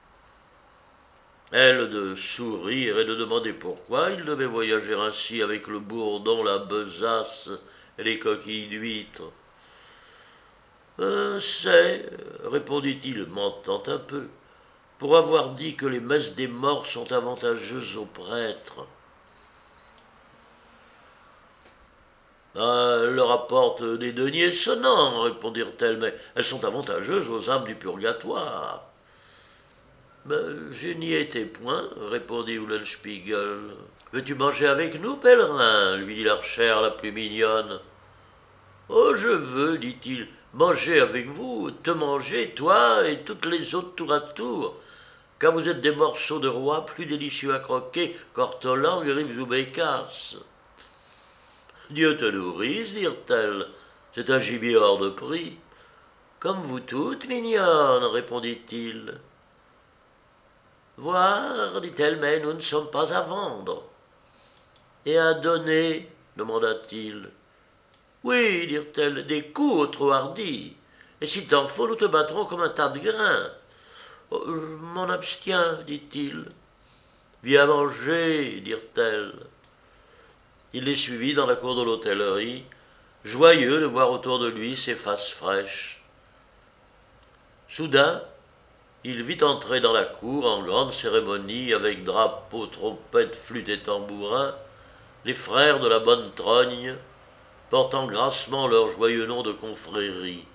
Elle de sourire et de demander pourquoi il devait voyager ainsi avec le bourdon, la besace et les coquilles d'huîtres. Euh, « C'est, répondit-il, mentant un peu, pour avoir dit que les messes des morts sont avantageuses aux prêtres. » Ah, elles leur apportent des deniers sonnants, répondirent-elles, mais elles sont avantageuses aux âmes du purgatoire. Ben, je n'y étais point, répondit Eulenspiegel. Veux-tu manger avec nous, pèlerin lui dit l'archère la plus mignonne. Oh, je veux, dit-il, manger avec vous, te manger, toi et toutes les autres tour à tour, car vous êtes des morceaux de roi plus délicieux à croquer qu'ortolan, grives ou bécasses. Dieu te nourrisse, dirent-elles, c'est un gibier hors de prix. Comme vous toutes, mignonnes, répondit-il. Voir, dit-elle, mais nous ne sommes pas à vendre. Et à donner, demanda-t-il. Oui, dirent-elles, des coups au trop hardis. Et si t'en faut, nous te battrons comme un tas de grains. Oh, je m'en abstiens, dit-il. Viens manger, dirent-elles. Il les suivit dans la cour de l'hôtellerie, joyeux de voir autour de lui ces faces fraîches. Soudain, il vit entrer dans la cour en grande cérémonie, avec drapeaux, trompettes, flûtes et tambourins, les frères de la bonne trogne, portant grassement leur joyeux nom de confrérie.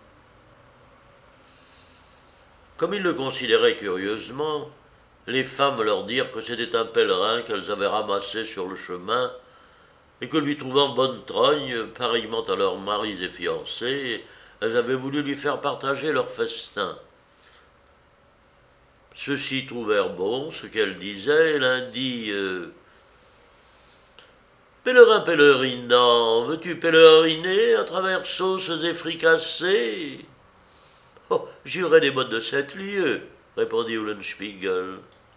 Comme ils le considéraient curieusement, les femmes leur dirent que c'était un pèlerin qu'elles avaient ramassé sur le chemin, et que lui trouvant bonne trogne, pareillement à leurs maris et fiancés, elles avaient voulu lui faire partager leur festin. Ceux-ci trouvèrent bon ce qu'elle disait, et l'un dit euh, « Pèlerin pèlerinant, veux-tu pèleriner à travers sauces et fricassées ?»« Oh, j'irai des bottes de sept lieues, » répondit Eulenspiegel.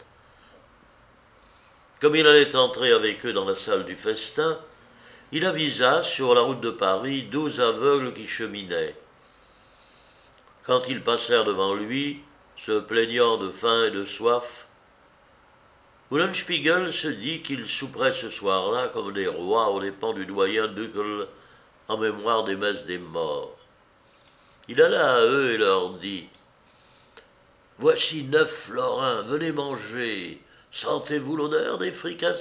Comme il allait entrer avec eux dans la salle du festin, il avisa sur la route de Paris douze aveugles qui cheminaient. Quand ils passèrent devant lui, se plaignant de faim et de soif, Eulenspiegel se dit qu'ils souperaient ce soir-là comme des rois aux dépens du doyen Duckel en mémoire des messes des morts. Il alla à eux et leur dit « Voici neuf florins, venez manger, sentez-vous l'odeur des fricassés ?»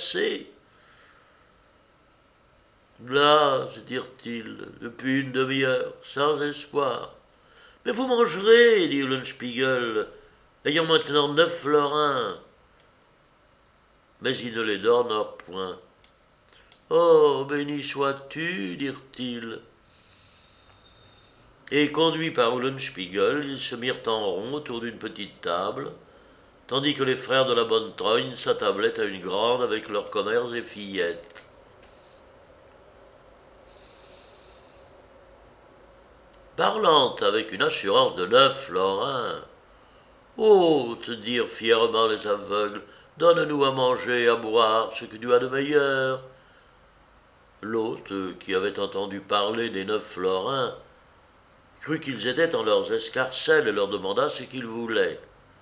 Là, dirent-ils, depuis une demi-heure, sans espoir. « Mais vous mangerez, dit Eulenspiegel, ayant maintenant neuf florins. » Mais ils ne les donnèrent point. « Oh, béni sois-tu, dirent-ils. » Et conduits par Eulenspiegel, ils se mirent en rond autour d'une petite table, tandis que les frères de la bonne trogne s'attablaient à une grande avec leurs commères et fillettes. Parlant avec une assurance de neuf florins, « Oh, te dirent fièrement les aveugles, donne-nous à manger et à boire ce que tu as de meilleur. » L'hôte, qui avait entendu parler des neuf florins, crut qu'ils étaient en leurs escarcelles et leur demanda ce qu'ils voulaient.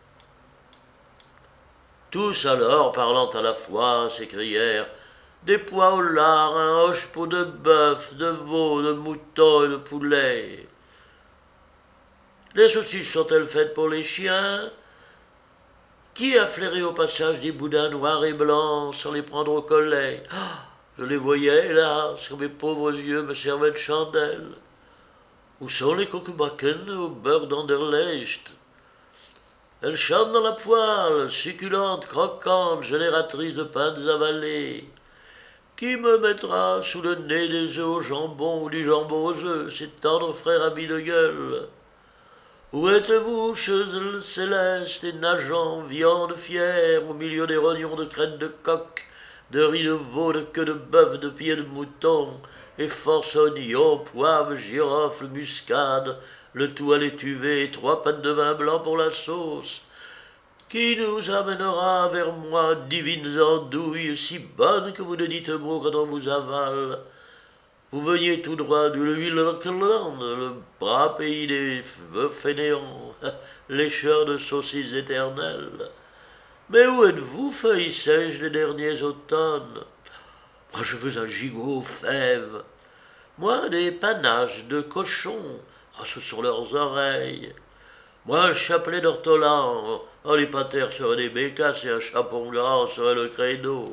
Tous alors, parlant à la fois, s'écrièrent « Des pois au lard, un hoche-pot de bœuf, de veau, de mouton et de poulet. » Les saucisses sont-elles faites pour les chiens? Qui a flairé au passage des boudins noirs et blancs sans les prendre au collet? Ah, je les voyais, hélas, que mes pauvres yeux me servaient de chandelle. Où sont les koekbakken au beurre d'Anderlecht? Elle chante dans la poêle, succulente, croquante, génératrice de pains avalés. Qui me mettra sous le nez des œufs au jambon ou du jambon aux œufs, ces tendres frères amis de gueule? Où êtes-vous, chezel céleste et nageant, viande fière, au milieu des rognons de crête de coq, de riz de veau, de queue de bœuf, de pieds de mouton, et force oignons, poivre, girofle, muscade, le tout à l'étuvée, et trois pattes de vin blanc pour la sauce? Qui nous amènera vers moi, divines andouilles, si bonnes que vous ne dites mot quand on vous avale? Vous veniez tout droit du Willerland, le bras pays des vœux fainéants, lécheurs de saucisses éternelles. Mais où êtes-vous, feuilles sèches des derniers automnes? Moi je veux un gigot aux fèves. Moi des panaches de cochons, oh, ce sont leurs oreilles. Moi un chapelet d'ortolan, oh les patères seraient des bécasses et un chapon grand serait le credo.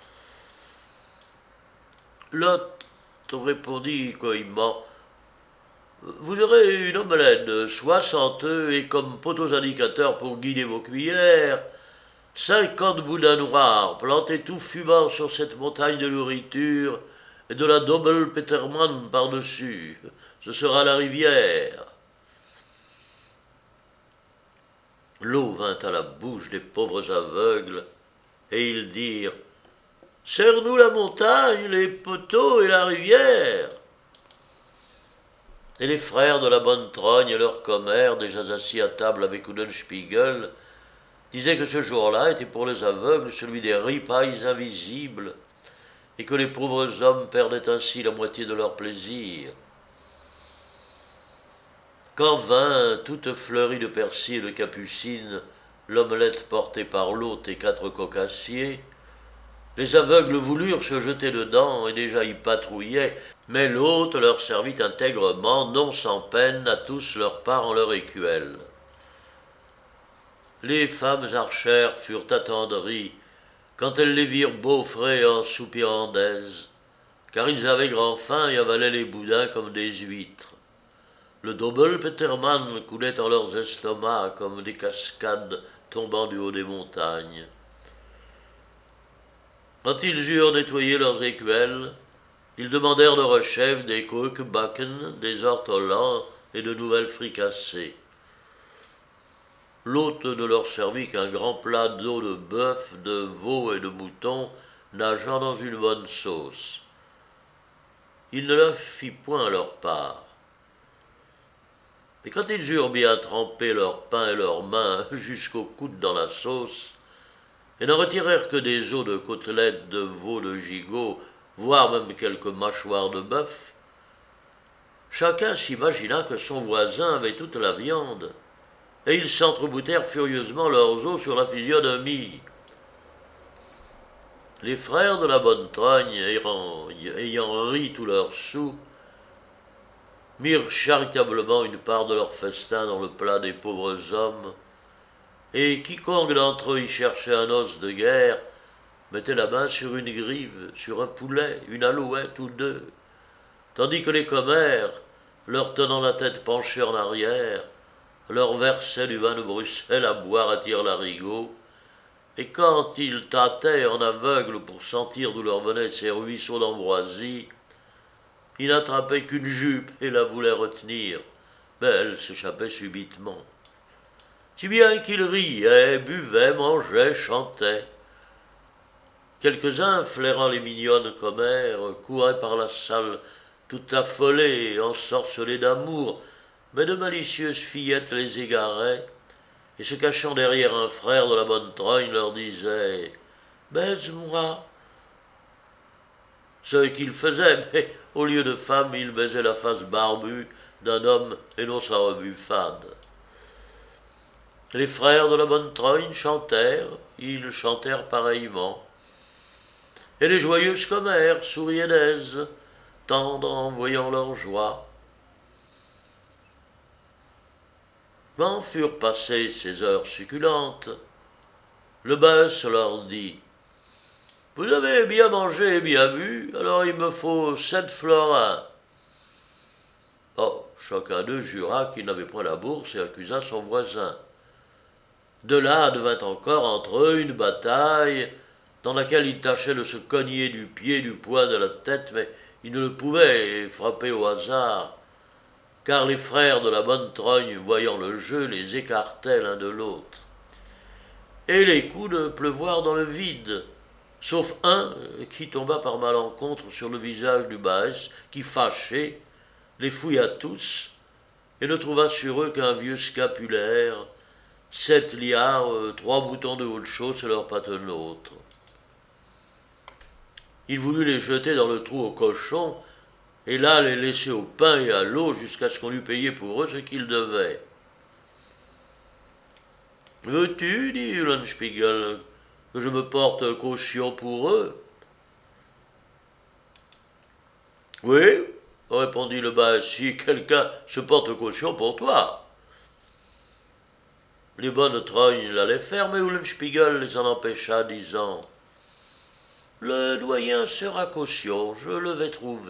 L'autre répondit coïment: vous aurez une omelette de soixante œufs et comme poteaux indicateurs pour guider vos cuillères, cinquante boudins noirs plantés tout fumant sur cette montagne de nourriture et de la double Petermann par-dessus. Ce sera la rivière. L'eau vint à la bouche des pauvres aveugles, et ils dirent: serre-nous la montagne, les poteaux et la rivière. Et les frères de la bonne trogne et leurs commères, déjà assis à table avec Eulenspiegel, disaient que ce jour-là était pour les aveugles celui des ripailles invisibles, et que les pauvres hommes perdaient ainsi la moitié de leur plaisir. Quand vint, toute fleurie de persil et de capucine, l'omelette portée par l'hôte et quatre cocassiers, les aveugles voulurent se jeter dedans et déjà y patrouillaient, mais l'hôte leur servit intègrement, non sans peine, à tous leur part en leur écuelle. Les femmes archères furent attendries quand elles les virent beaufrer en soupirant d'aise, car ils avaient grand faim et avalaient les boudins comme des huîtres. Le double Petermann coulait dans leurs estomacs comme des cascades tombant du haut des montagnes. Quand ils eurent nettoyé leurs écuelles, ils demandèrent de rechef des koekbakken, des ortolans et de nouvelles fricassées. L'hôte ne leur servit qu'un grand plat d'eau de bœuf, de veau et de mouton nageant dans une bonne sauce. Il ne leur fit point leur part. Mais quand ils eurent bien trempé leurs pains et leurs mains jusqu'au coude dans la sauce, et n'en retirèrent que des os de côtelettes, de veau, de gigot, voire même quelques mâchoires de bœuf, chacun s'imagina que son voisin avait toute la viande, et ils s'entreboutèrent furieusement leurs os sur la physionomie. Les frères de la bonne trogne, ayant, ayant ri tous leurs sous, mirent charitablement une part de leur festin dans le plat des pauvres hommes, et quiconque d'entre eux y cherchait un os de guerre mettait la main sur une grive, sur un poulet, une alouette ou deux, tandis que les commères, leur tenant la tête penchée en arrière, leur versaient du vin de Bruxelles à boire à tire-larigot, et quand ils tâtaient en aveugles pour sentir d'où leur venaient ces ruisseaux d'ambroisie, ils n'attrapaient qu'une jupe et la voulaient retenir, mais elle s'échappait subitement. Si bien qu'ils riaient, buvaient, mangeaient, chantaient. Quelques-uns, flairant les mignonnes commères, couraient par la salle tout affolés, ensorcelés d'amour, mais de malicieuses fillettes les égaraient, et se cachant derrière un frère de la bonne trogne leur disaient « baise-moi ». Ce qu'ils faisaient, mais au lieu de femme, ils baisaient la face barbue d'un homme et non sa rebut fade. Les frères de la bonne trogne chantèrent, ils chantèrent pareillement. Et les joyeuses commères souriaient d'aise, tendres en voyant leur joie. Quand furent passées ces heures succulentes, le bœuf leur dit « Vous avez bien mangé et bien bu, alors il me faut sept florins. » Oh, chacun d'eux jura qu'il n'avait point la bourse et accusa son voisin. De là advint encore entre eux une bataille dans laquelle ils tâchaient de se cogner du pied, du poing, de la tête, mais ils ne le pouvaient frapper au hasard, car les frères de la bonne trogne, voyant le jeu, les écartaient l'un de l'autre. Et les coups de pleuvoir dans le vide, sauf un qui tomba par malencontre sur le visage du Baès, qui, fâché, les fouilla tous, et ne trouva sur eux qu'un vieux scapulaire, sept liards, euh, trois boutons de haute chausse et leur patenôtre. Il voulut les jeter dans le trou aux cochons, et là les laisser au pain et à l'eau jusqu'à ce qu'on eût payé pour eux ce qu'ils devaient. « Veux-tu, dit Eulenspiegel, que je me porte caution pour eux ?»« Oui, répondit le bas, si quelqu'un se porte caution pour toi. » Les bonnes trognes l'allaient faire, mais Eulenspiegel les en empêcha, disant « Le doyen sera caution, je le vais trouver. »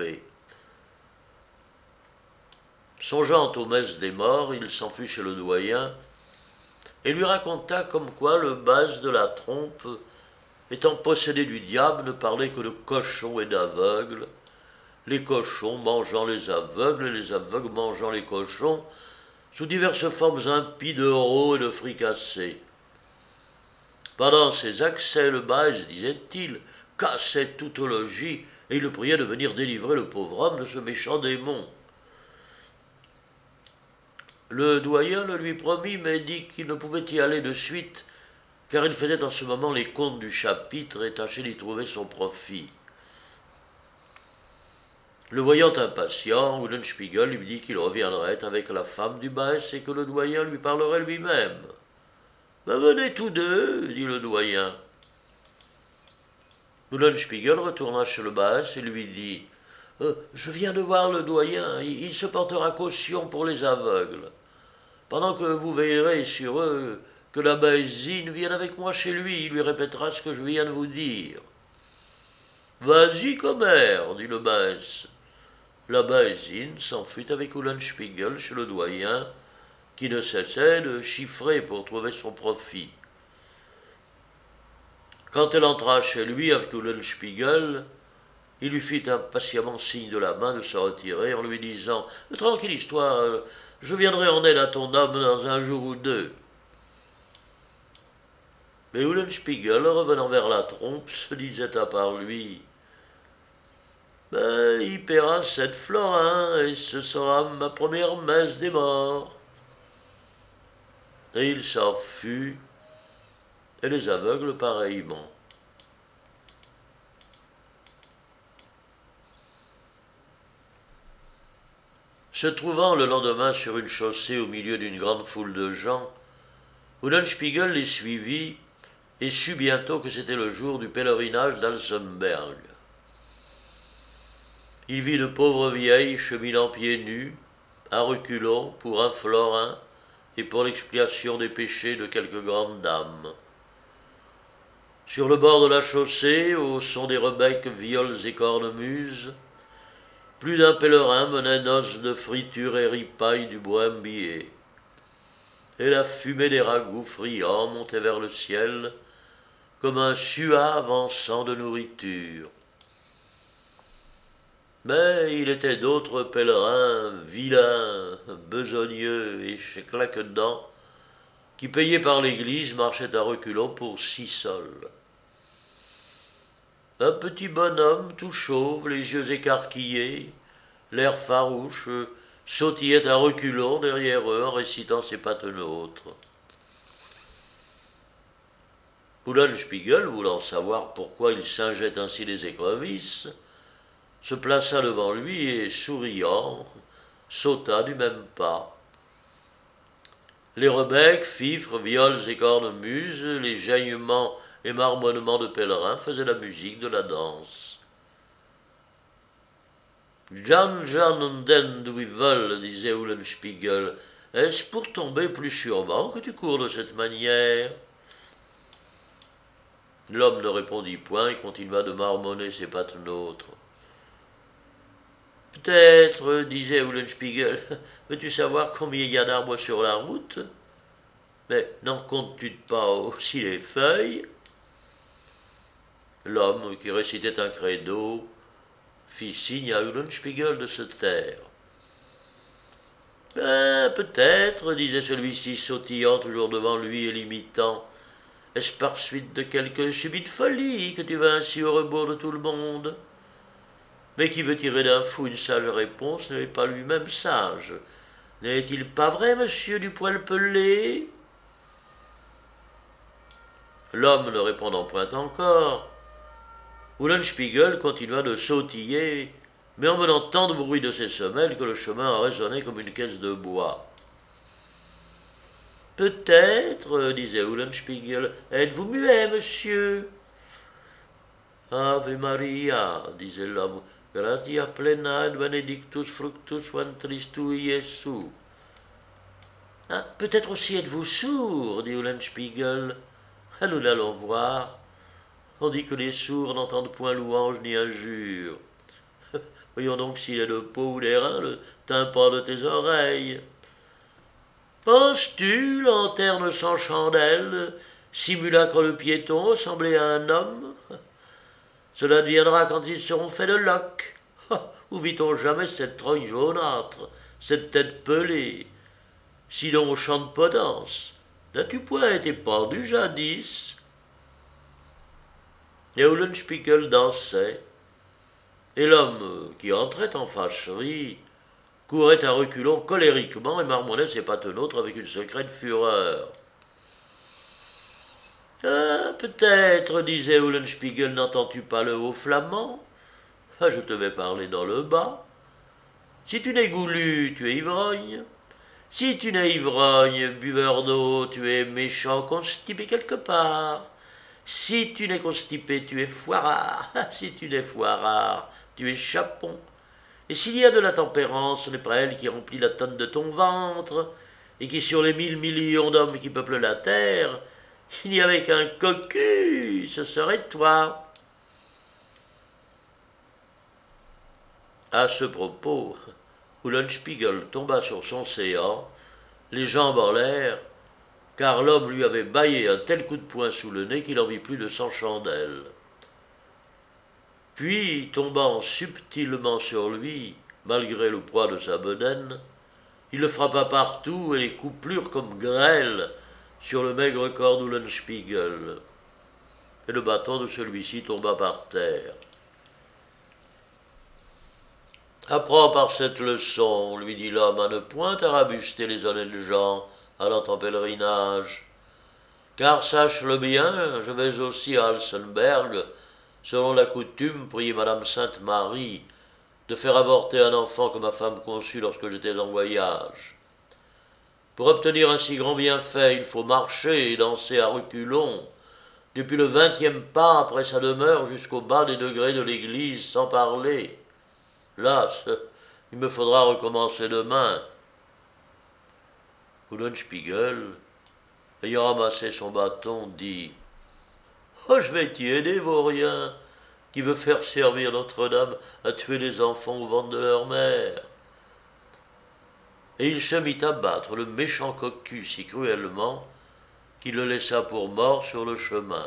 Songeant aux messes des morts, il s'en fut chez le doyen et lui raconta comme quoi le bas de la trompe, étant possédé du diable, ne parlait que de cochons et d'aveugles, les cochons mangeant les aveugles et les aveugles mangeant les cochons, sous diverses formes impies de rôts et de fricassés. Pendant ces accès, le bas, disait-il, cassait toute logis, et il le priait de venir délivrer le pauvre homme de ce méchant démon. Le doyen le lui promit, mais dit qu'il ne pouvait y aller de suite, car il faisait en ce moment les comptes du chapitre et tâchait d'y trouver son profit. Le voyant impatient, Eulenspiegel lui dit qu'il reviendrait avec la femme du Baès et que le doyen lui parlerait lui-même. Ben, « Venez tous deux, dit le doyen. Eulenspiegel retourna chez le Baès et lui dit euh, « Je viens de voir le doyen, il, il se portera caution pour les aveugles. Pendant que vous veillerez sur eux, que la Baésine vienne avec moi chez lui, il lui répétera ce que je viens de vous dire. »« Vas-y, commère, dit le Baès. La Baésine s'en fut avec Eulenspiegel chez le doyen, qui ne cessait de chiffrer pour trouver son profit. Quand elle entra chez lui avec Eulenspiegel, il lui fit impatiemment signe de la main de se retirer en lui disant « Tranquille histoire, je viendrai en aide à ton homme dans un jour ou deux. » Mais Eulenspiegel, revenant vers la trompe, se disait à part lui « Ben, il paiera sept florins, et ce sera ma première messe des morts. » Et il s'en fut, et les aveugles pareillement. Se trouvant le lendemain sur une chaussée au milieu d'une grande foule de gens, Eulenspiegel les suivit et sut bientôt que c'était le jour du pèlerinage d'Alsemberg. Il vit de pauvres vieilles cheminant pieds nus, à reculons, pour un florin et pour l'expiation des péchés de quelques grandes dames. Sur le bord de la chaussée, au son des rebecs, viols et cornemuses, plus d'un pèlerin menait noces de friture et ripaille du bohème billet. Et la fumée des ragoûts friands montait vers le ciel comme un suave encens de nourriture. Mais il était d'autres pèlerins, vilains, besogneux et claque-dents, qui, payés par l'Église, marchaient à reculons pour six sols. Un petit bonhomme tout chauve, les yeux écarquillés, l'air farouche, sautillait à reculons derrière eux en récitant ses patenôtres. Eulenspiegel, voulant savoir pourquoi il singeait ainsi les écrevisses, se plaça devant lui et, souriant, sauta du même pas. Les rebecs, fifres, viols et cornemuses, les jaillements et marmonnements de pèlerins faisaient la musique de la danse. « Jan, Jan und den du veulent, disait Eulenspiegel, est-ce pour tomber plus sûrement que tu cours de cette manière ?» L'homme ne répondit point et continua de marmonner ses patenôtres. « Peut-être, disait Eulenspiegel, veux-tu savoir combien il y a d'arbres sur la route ? Mais n'en comptes-tu pas aussi les feuilles ?» L'homme, qui récitait un credo, fit signe à Eulenspiegel de se taire. « Ben, peut-être, disait celui-ci, sautillant toujours devant lui et l'imitant. « Est-ce par suite de quelque subite folie que tu vas ainsi au rebours de tout le monde ? Mais qui veut tirer d'un fou une sage réponse n'est pas lui-même sage. N'est-il pas vrai, monsieur du poil pelé ?» L'homme ne répondant point encore, Eulenspiegel continua de sautiller, mais en menant tant de bruit de ses semelles que le chemin résonnait comme une caisse de bois. « Peut-être, disait Eulenspiegel, êtes-vous muet, monsieur ?»« Ave Maria, disait l'homme, gratia plena et benedictus fructus ventris tui, Iesus. »« Ah, peut-être aussi êtes-vous sourd, dit Eulenspiegel. »« Ah, nous l'allons voir. On dit que les sourds n'entendent point louange ni injure. Voyons donc s'il est de peau ou d'airain, le tympan de tes oreilles. Penses-tu, lanterne sans chandelle, simulacre de piéton, ressembler à un homme ? Cela deviendra quand ils seront faits de loques. Où vit-on jamais cette trogne jaunâtre, cette tête pelée ? Sinon au champ de Podence. N'as-tu point été pendu jadis ? Et Eulenspiegel dansait, et l'homme qui entrait en fâcherie courait à reculons colériquement et marmonnait ses patenôtres avec une secrète fureur. « Ah, peut-être, disait Eulenspiegel, n'entends-tu pas le haut flamand ? Ah, je te vais parler dans le bas. Si tu n'es goulu, tu es ivrogne. Si tu n'es ivrogne, buveur d'eau, tu es méchant, constipé quelque part. Si tu n'es constipé, tu es foirard. Si tu n'es foirard, tu es chapon. Et s'il y a de la tempérance, ce n'est pas elle qui remplit la tonne de ton ventre, et qui, sur les mille millions d'hommes qui peuplent la terre, il n'y avait qu'un cocu, ce serait toi. » À ce propos, Eulenspiegel tomba sur son séant, les jambes en l'air, car l'homme lui avait bâillé un tel coup de poing sous le nez qu'il en vit plus de cent chandelles. Puis, tombant subtilement sur lui, malgré le poids de sa bedaine, il le frappa partout et les coups plurent comme grêle sur le maigre corps d'Eulenspiegel. Et le bâton de celui-ci tomba par terre. « Apprends par cette leçon, lui dit l'homme, à ne point tarabuster les honnêtes gens allant en pèlerinage. Car sache-le bien, je vais aussi à Alsenberg, selon la coutume, prier Madame Sainte-Marie de faire avorter un enfant que ma femme conçut lorsque j'étais en voyage. Pour obtenir un si grand bienfait, il faut marcher et danser à reculons, depuis le vingtième pas après sa demeure jusqu'au bas des degrés de l'église, sans parler. Las, il me faudra recommencer demain. » Eulenspiegel, ayant ramassé son bâton, dit « Oh, je vais t'y aider, vaurien, qui veut faire servir Notre-Dame à tuer les enfants au ventre de leur mère. » Et il se mit à battre le méchant cocu si cruellement qu'il le laissa pour mort sur le chemin.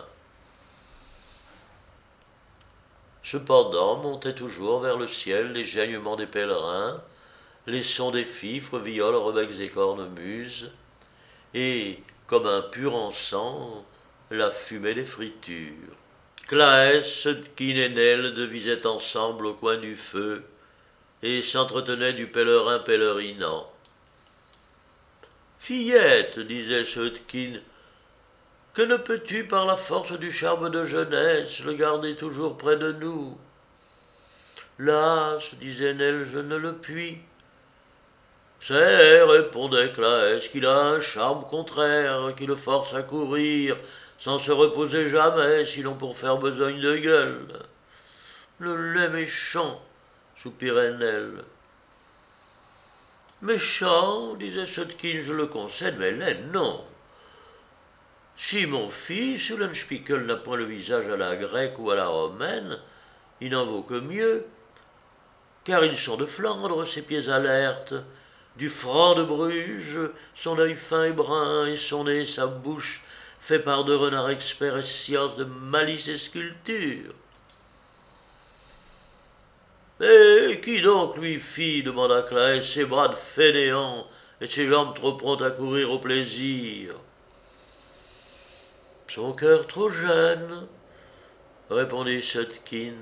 Cependant, montaient toujours vers le ciel les geignements des pèlerins, les sons des fifres, viols, rebecs et cornemuses, et, comme un pur encens, la fumée des fritures. Claes, Sötkin et Nell devisaient ensemble au coin du feu, et s'entretenaient du pèlerin pèlerinant. « Fillette, disait Sötkin, que ne peux-tu, par la force du charme de jeunesse, le garder toujours près de nous ? » « Las, disait Nell, je ne le puis. »« C'est, répondait Claes, qu'il a un charme contraire, qui le force à courir, sans se reposer jamais, sinon pour faire besogne de gueule. »« Le lait méchant, soupirait Nell. »« Méchant, disait Sötkin, je le concède, mais lait, non. Si mon fils, Eulenspiegel, n'a point le visage à la grecque ou à la romaine, il n'en vaut que mieux, car ils sont de Flandre, ces pieds alertes, du franc de Bruges, son œil fin et brun, et son nez et sa bouche, fait par deux renards experts et sciences de malice et sculpture. Et qui donc lui fit, demanda Claes, ses bras de fainéant et ses jambes trop promptes à courir au plaisir. Son cœur trop jeune, répondit Sutkin.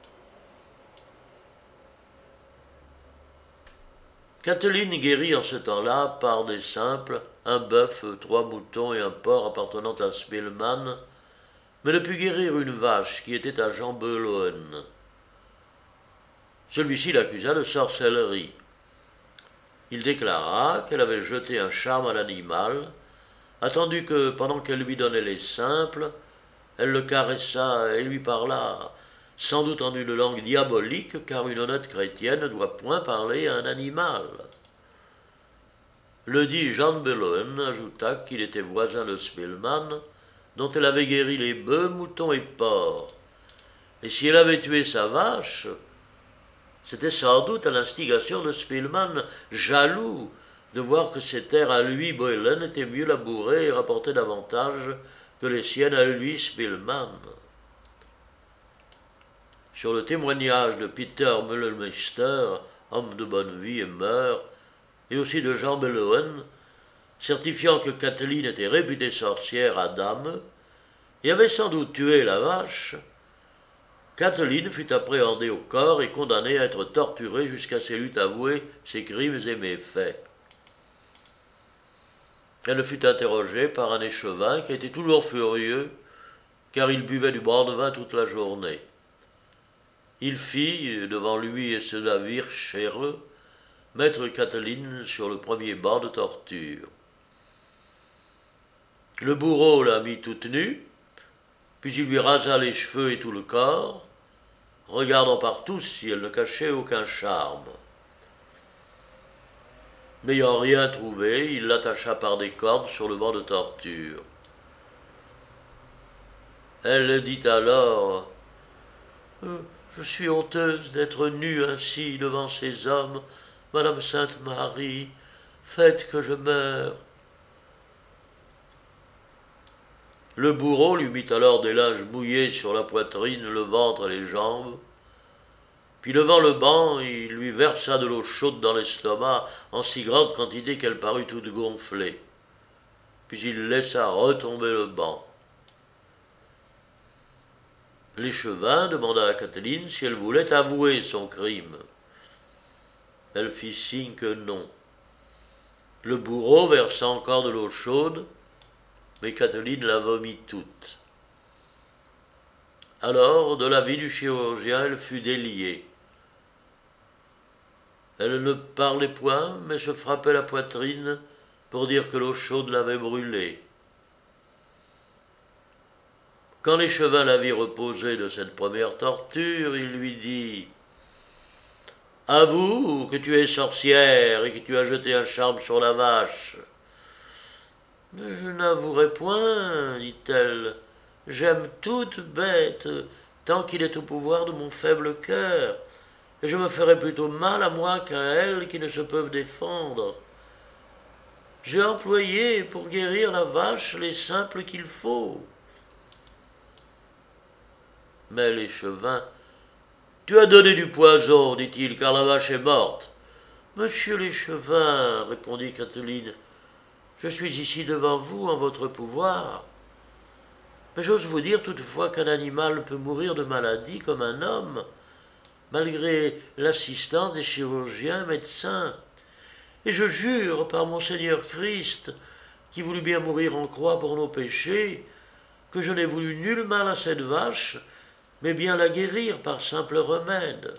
Catelyn guérit en ce temps-là, par des simples, un bœuf, trois moutons et un porc appartenant à Spilman, mais ne put guérir une vache qui était à Jean Beloen. Celui-ci l'accusa de sorcellerie. Il déclara qu'elle avait jeté un charme à l'animal, attendu que, pendant qu'elle lui donnait les simples, elle le caressa et lui parla, sans doute en une langue diabolique, car une honnête chrétienne ne doit point parler à un animal. Le dit Jean Beloen ajouta qu'il était voisin de Spilman, dont elle avait guéri les bœufs, moutons et porcs. Et si elle avait tué sa vache, c'était sans doute à l'instigation de Spilman, jaloux de voir que ses terres à lui, Boylen, étaient mieux labourées et rapportaient davantage que les siennes à lui, Spilman. Sur le témoignage de Peter Meulemeister, homme de bonne vie et mœurs, et aussi de Jean Beloen, certifiant que Catelyn était réputée sorcière à Dame, et avait sans doute tué la vache, Catelyn fut appréhendée au corps et condamnée à être torturée jusqu'à ce qu'elle eût avoué ses crimes et méfaits. Elle fut interrogée par un échevin qui était toujours furieux, car il buvait du brandevin toute la journée. Il fit, devant lui et ce navire chéreux, mettre Catelyn sur le premier banc de torture. Le bourreau la mit toute nue, puis il lui rasa les cheveux et tout le corps, regardant partout si elle ne cachait aucun charme. N'ayant rien trouvé, il l'attacha par des cordes sur le banc de torture. Elle dit alors euh, « Je suis honteuse d'être nue ainsi devant ces hommes, Madame Sainte-Marie, faites que je meure. » Le bourreau lui mit alors des linges mouillés sur la poitrine, le ventre et les jambes, puis levant le banc, il lui versa de l'eau chaude dans l'estomac en si grande quantité qu'elle parut toute gonflée. Puis il laissa retomber le banc. L'échevin demanda à Catelyn si elle voulait avouer son crime. Elle fit signe que non. Le bourreau versa encore de l'eau chaude, mais Catelyn la vomit toute. Alors, de l'avis du chirurgien, elle fut déliée. Elle ne parlait point, mais se frappait la poitrine pour dire que l'eau chaude l'avait brûlée. Quand l'échevin la vit reposer de cette première torture, il lui dit « Avoue que tu es sorcière et que tu as jeté un charme sur la vache. » « Je n'avouerai point, dit-elle, j'aime toute bête, tant qu'il est au pouvoir de mon faible cœur, et je me ferai plutôt mal à moi qu'à elles qui ne se peuvent défendre. J'ai employé pour guérir la vache les simples qu'il faut. » Mais l'échevin, « Tu as donné du poison, dit-il, car la vache est morte. » « Monsieur l'échevin, répondit Catelyn, je suis ici devant vous en votre pouvoir. Mais j'ose vous dire toutefois qu'un animal peut mourir de maladie comme un homme, malgré l'assistance des chirurgiens médecins. Et je jure par mon Seigneur Christ, qui voulut bien mourir en croix pour nos péchés, que je n'ai voulu nul mal à cette vache, mais bien la guérir par simple remède.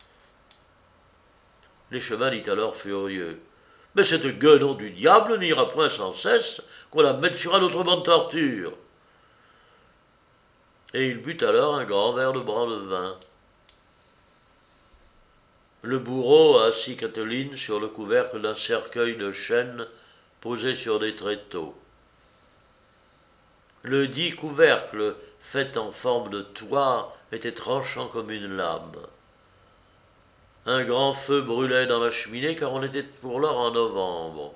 L'échevin dit alors furieux, « Mais cette guenon du diable n'ira point sans cesse qu'on la mette sur un autre banc de torture. » Et il but alors un grand verre de brandevin. Le bourreau assit Catelyn sur le couvercle d'un cercueil de chêne posé sur des tréteaux. Le dit couvercle, fait en forme de toit, était tranchant comme une lame. Un grand feu brûlait dans la cheminée car on était pour l'heure en novembre.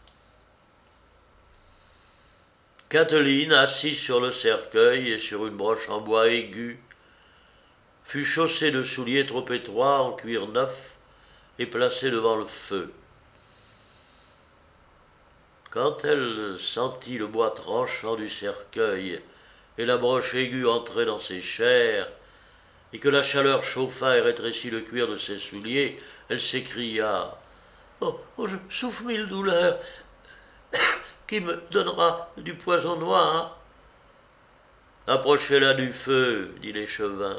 Kathleen, assise sur le cercueil et sur une broche en bois aigu, fut chaussée de souliers trop étroits en cuir neuf et placée devant le feu. Quand elle sentit le bois tranchant du cercueil et la broche aiguë entrer dans ses chairs, et que la chaleur chauffa et rétrécit le cuir de ses souliers, elle s'écria « Oh, oh, je souffre mille douleurs. Qui me donnera du poison noir ?» Approchez-la du feu, dit l'échevin.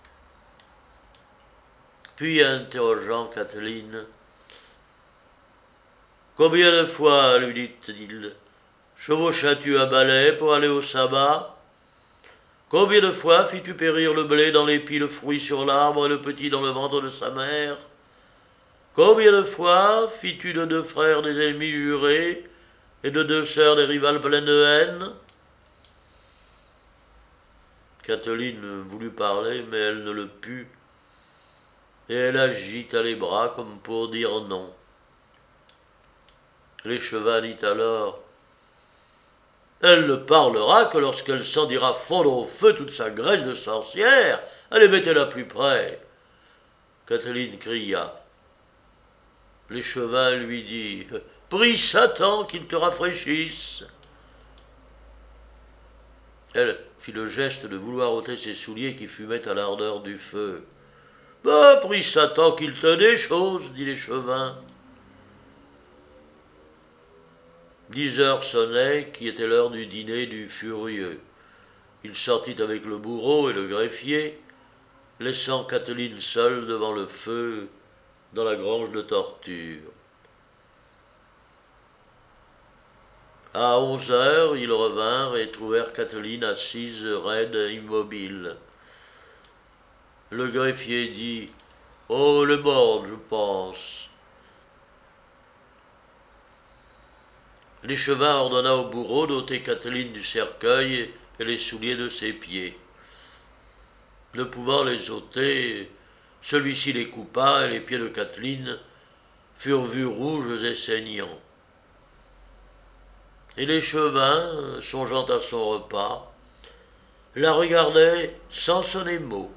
Puis, interrogeant Kathleen, « Combien de fois, lui dit-il, chevauchas-tu un balai pour aller au sabbat? Combien de fois fis-tu périr le blé dans l'épi, le fruit sur l'arbre et le petit dans le ventre de sa mère? Combien de fois fis-tu de deux frères des ennemis jurés et de deux sœurs des rivales pleines de haine? » Kathleen voulut parler, mais elle ne le put, et elle agita les bras comme pour dire non. L'échevin dit alors « Elle ne parlera que lorsqu'elle sentira fondre au feu toute sa graisse de sorcière. Allez, mettez-la plus près. » Kathleen cria. L'échevin lui dit « Prie Satan qu'il te rafraîchisse. » Elle fit le geste de vouloir ôter ses souliers qui fumaient à l'ardeur du feu. « Bah, prie Satan qu'il te déchausse, dit l'échevin. » Dix heures sonnaient, qui était l'heure du dîner du furieux. Il sortit avec le bourreau et le greffier, laissant Kathleen seule devant le feu dans la grange de torture. À onze heures, ils revinrent et trouvèrent Kathleen assise, raide, immobile. Le greffier dit « Oh, elle est morte, je pense. » L'échevin ordonna au bourreau d'ôter Kathleen du cercueil et les souliers de ses pieds. Ne pouvant les ôter, celui-ci les coupa et les pieds de Kathleen furent vus rouges et saignants. Et l'échevin, songeant à son repas, la regardait sans sonner mot.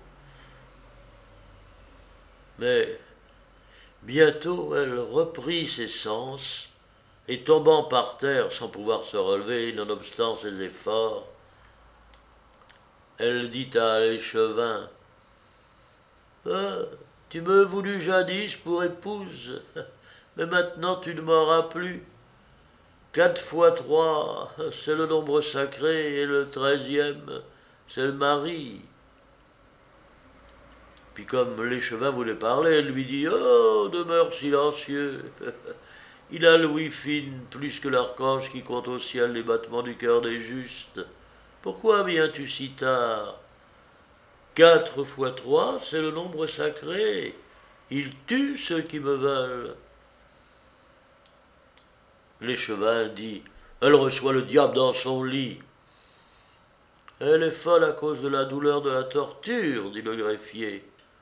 Mais bientôt elle reprit ses sens, et tombant par terre sans pouvoir se relever, nonobstant ses efforts, elle dit à l'échevin « Ah, tu me voulus jadis pour épouse, mais maintenant tu ne m'auras plus. Quatre fois trois, c'est le nombre sacré, et le treizième, c'est le mari. » Puis comme l'échevin voulait parler, elle lui dit « Oh, demeure silencieux. Il a l'ouïe fine plus que l'archange qui compte au ciel les battements du cœur des justes. Pourquoi viens-tu si tard? Quatre fois trois, c'est le nombre sacré. Il tue ceux qui me veulent. » L'échevin dit « Elle reçoit le diable dans son lit. »« Elle est folle à cause de la douleur de la torture, dit le greffier. »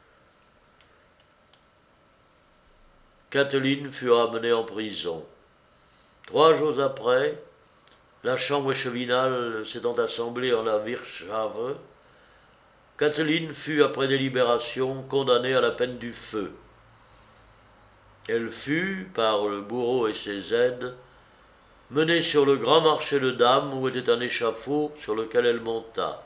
Kathleen fut ramenée en prison. Trois jours après, la chambre échevinale s'étant assemblée en la Wirtshafe, Kathleen fut, après délibération, condamnée à la peine du feu. Elle fut, par le bourreau et ses aides, menée sur le grand marché de dames où était un échafaud sur lequel elle monta.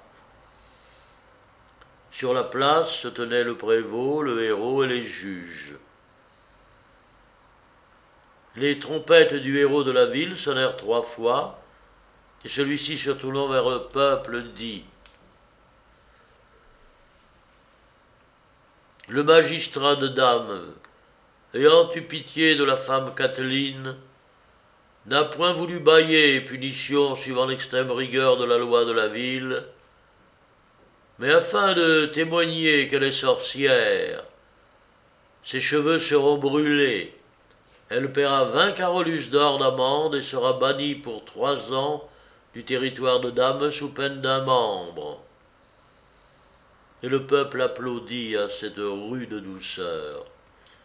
Sur la place se tenaient le prévôt, le héros et les juges. Les trompettes du héros de la ville sonnèrent trois fois, et celui-ci, se tournant vers le peuple, dit « Le magistrat de dames, ayant eu pitié de la femme Kathleen, n'a point voulu bailler punition suivant l'extrême rigueur de la loi de la ville, mais afin de témoigner qu'elle est sorcière, ses cheveux seront brûlés. Elle paiera vingt carolus d'or d'amende et sera bannie pour trois ans du territoire de Dames sous peine d'un membre. » Et le peuple applaudit à cette rude douceur.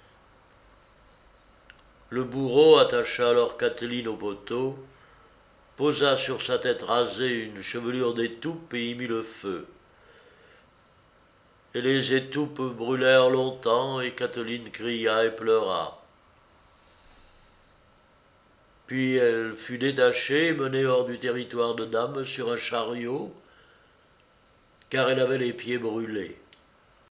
Le bourreau attacha alors Kathleen au poteau, posa sur sa tête rasée une chevelure d'étoupe et y mit le feu. Et les étoupes brûlèrent longtemps, et Kathleen cria et pleura. Puis elle fut détachée et menée hors du territoire de Dame sur un chariot, car elle avait les pieds brûlés.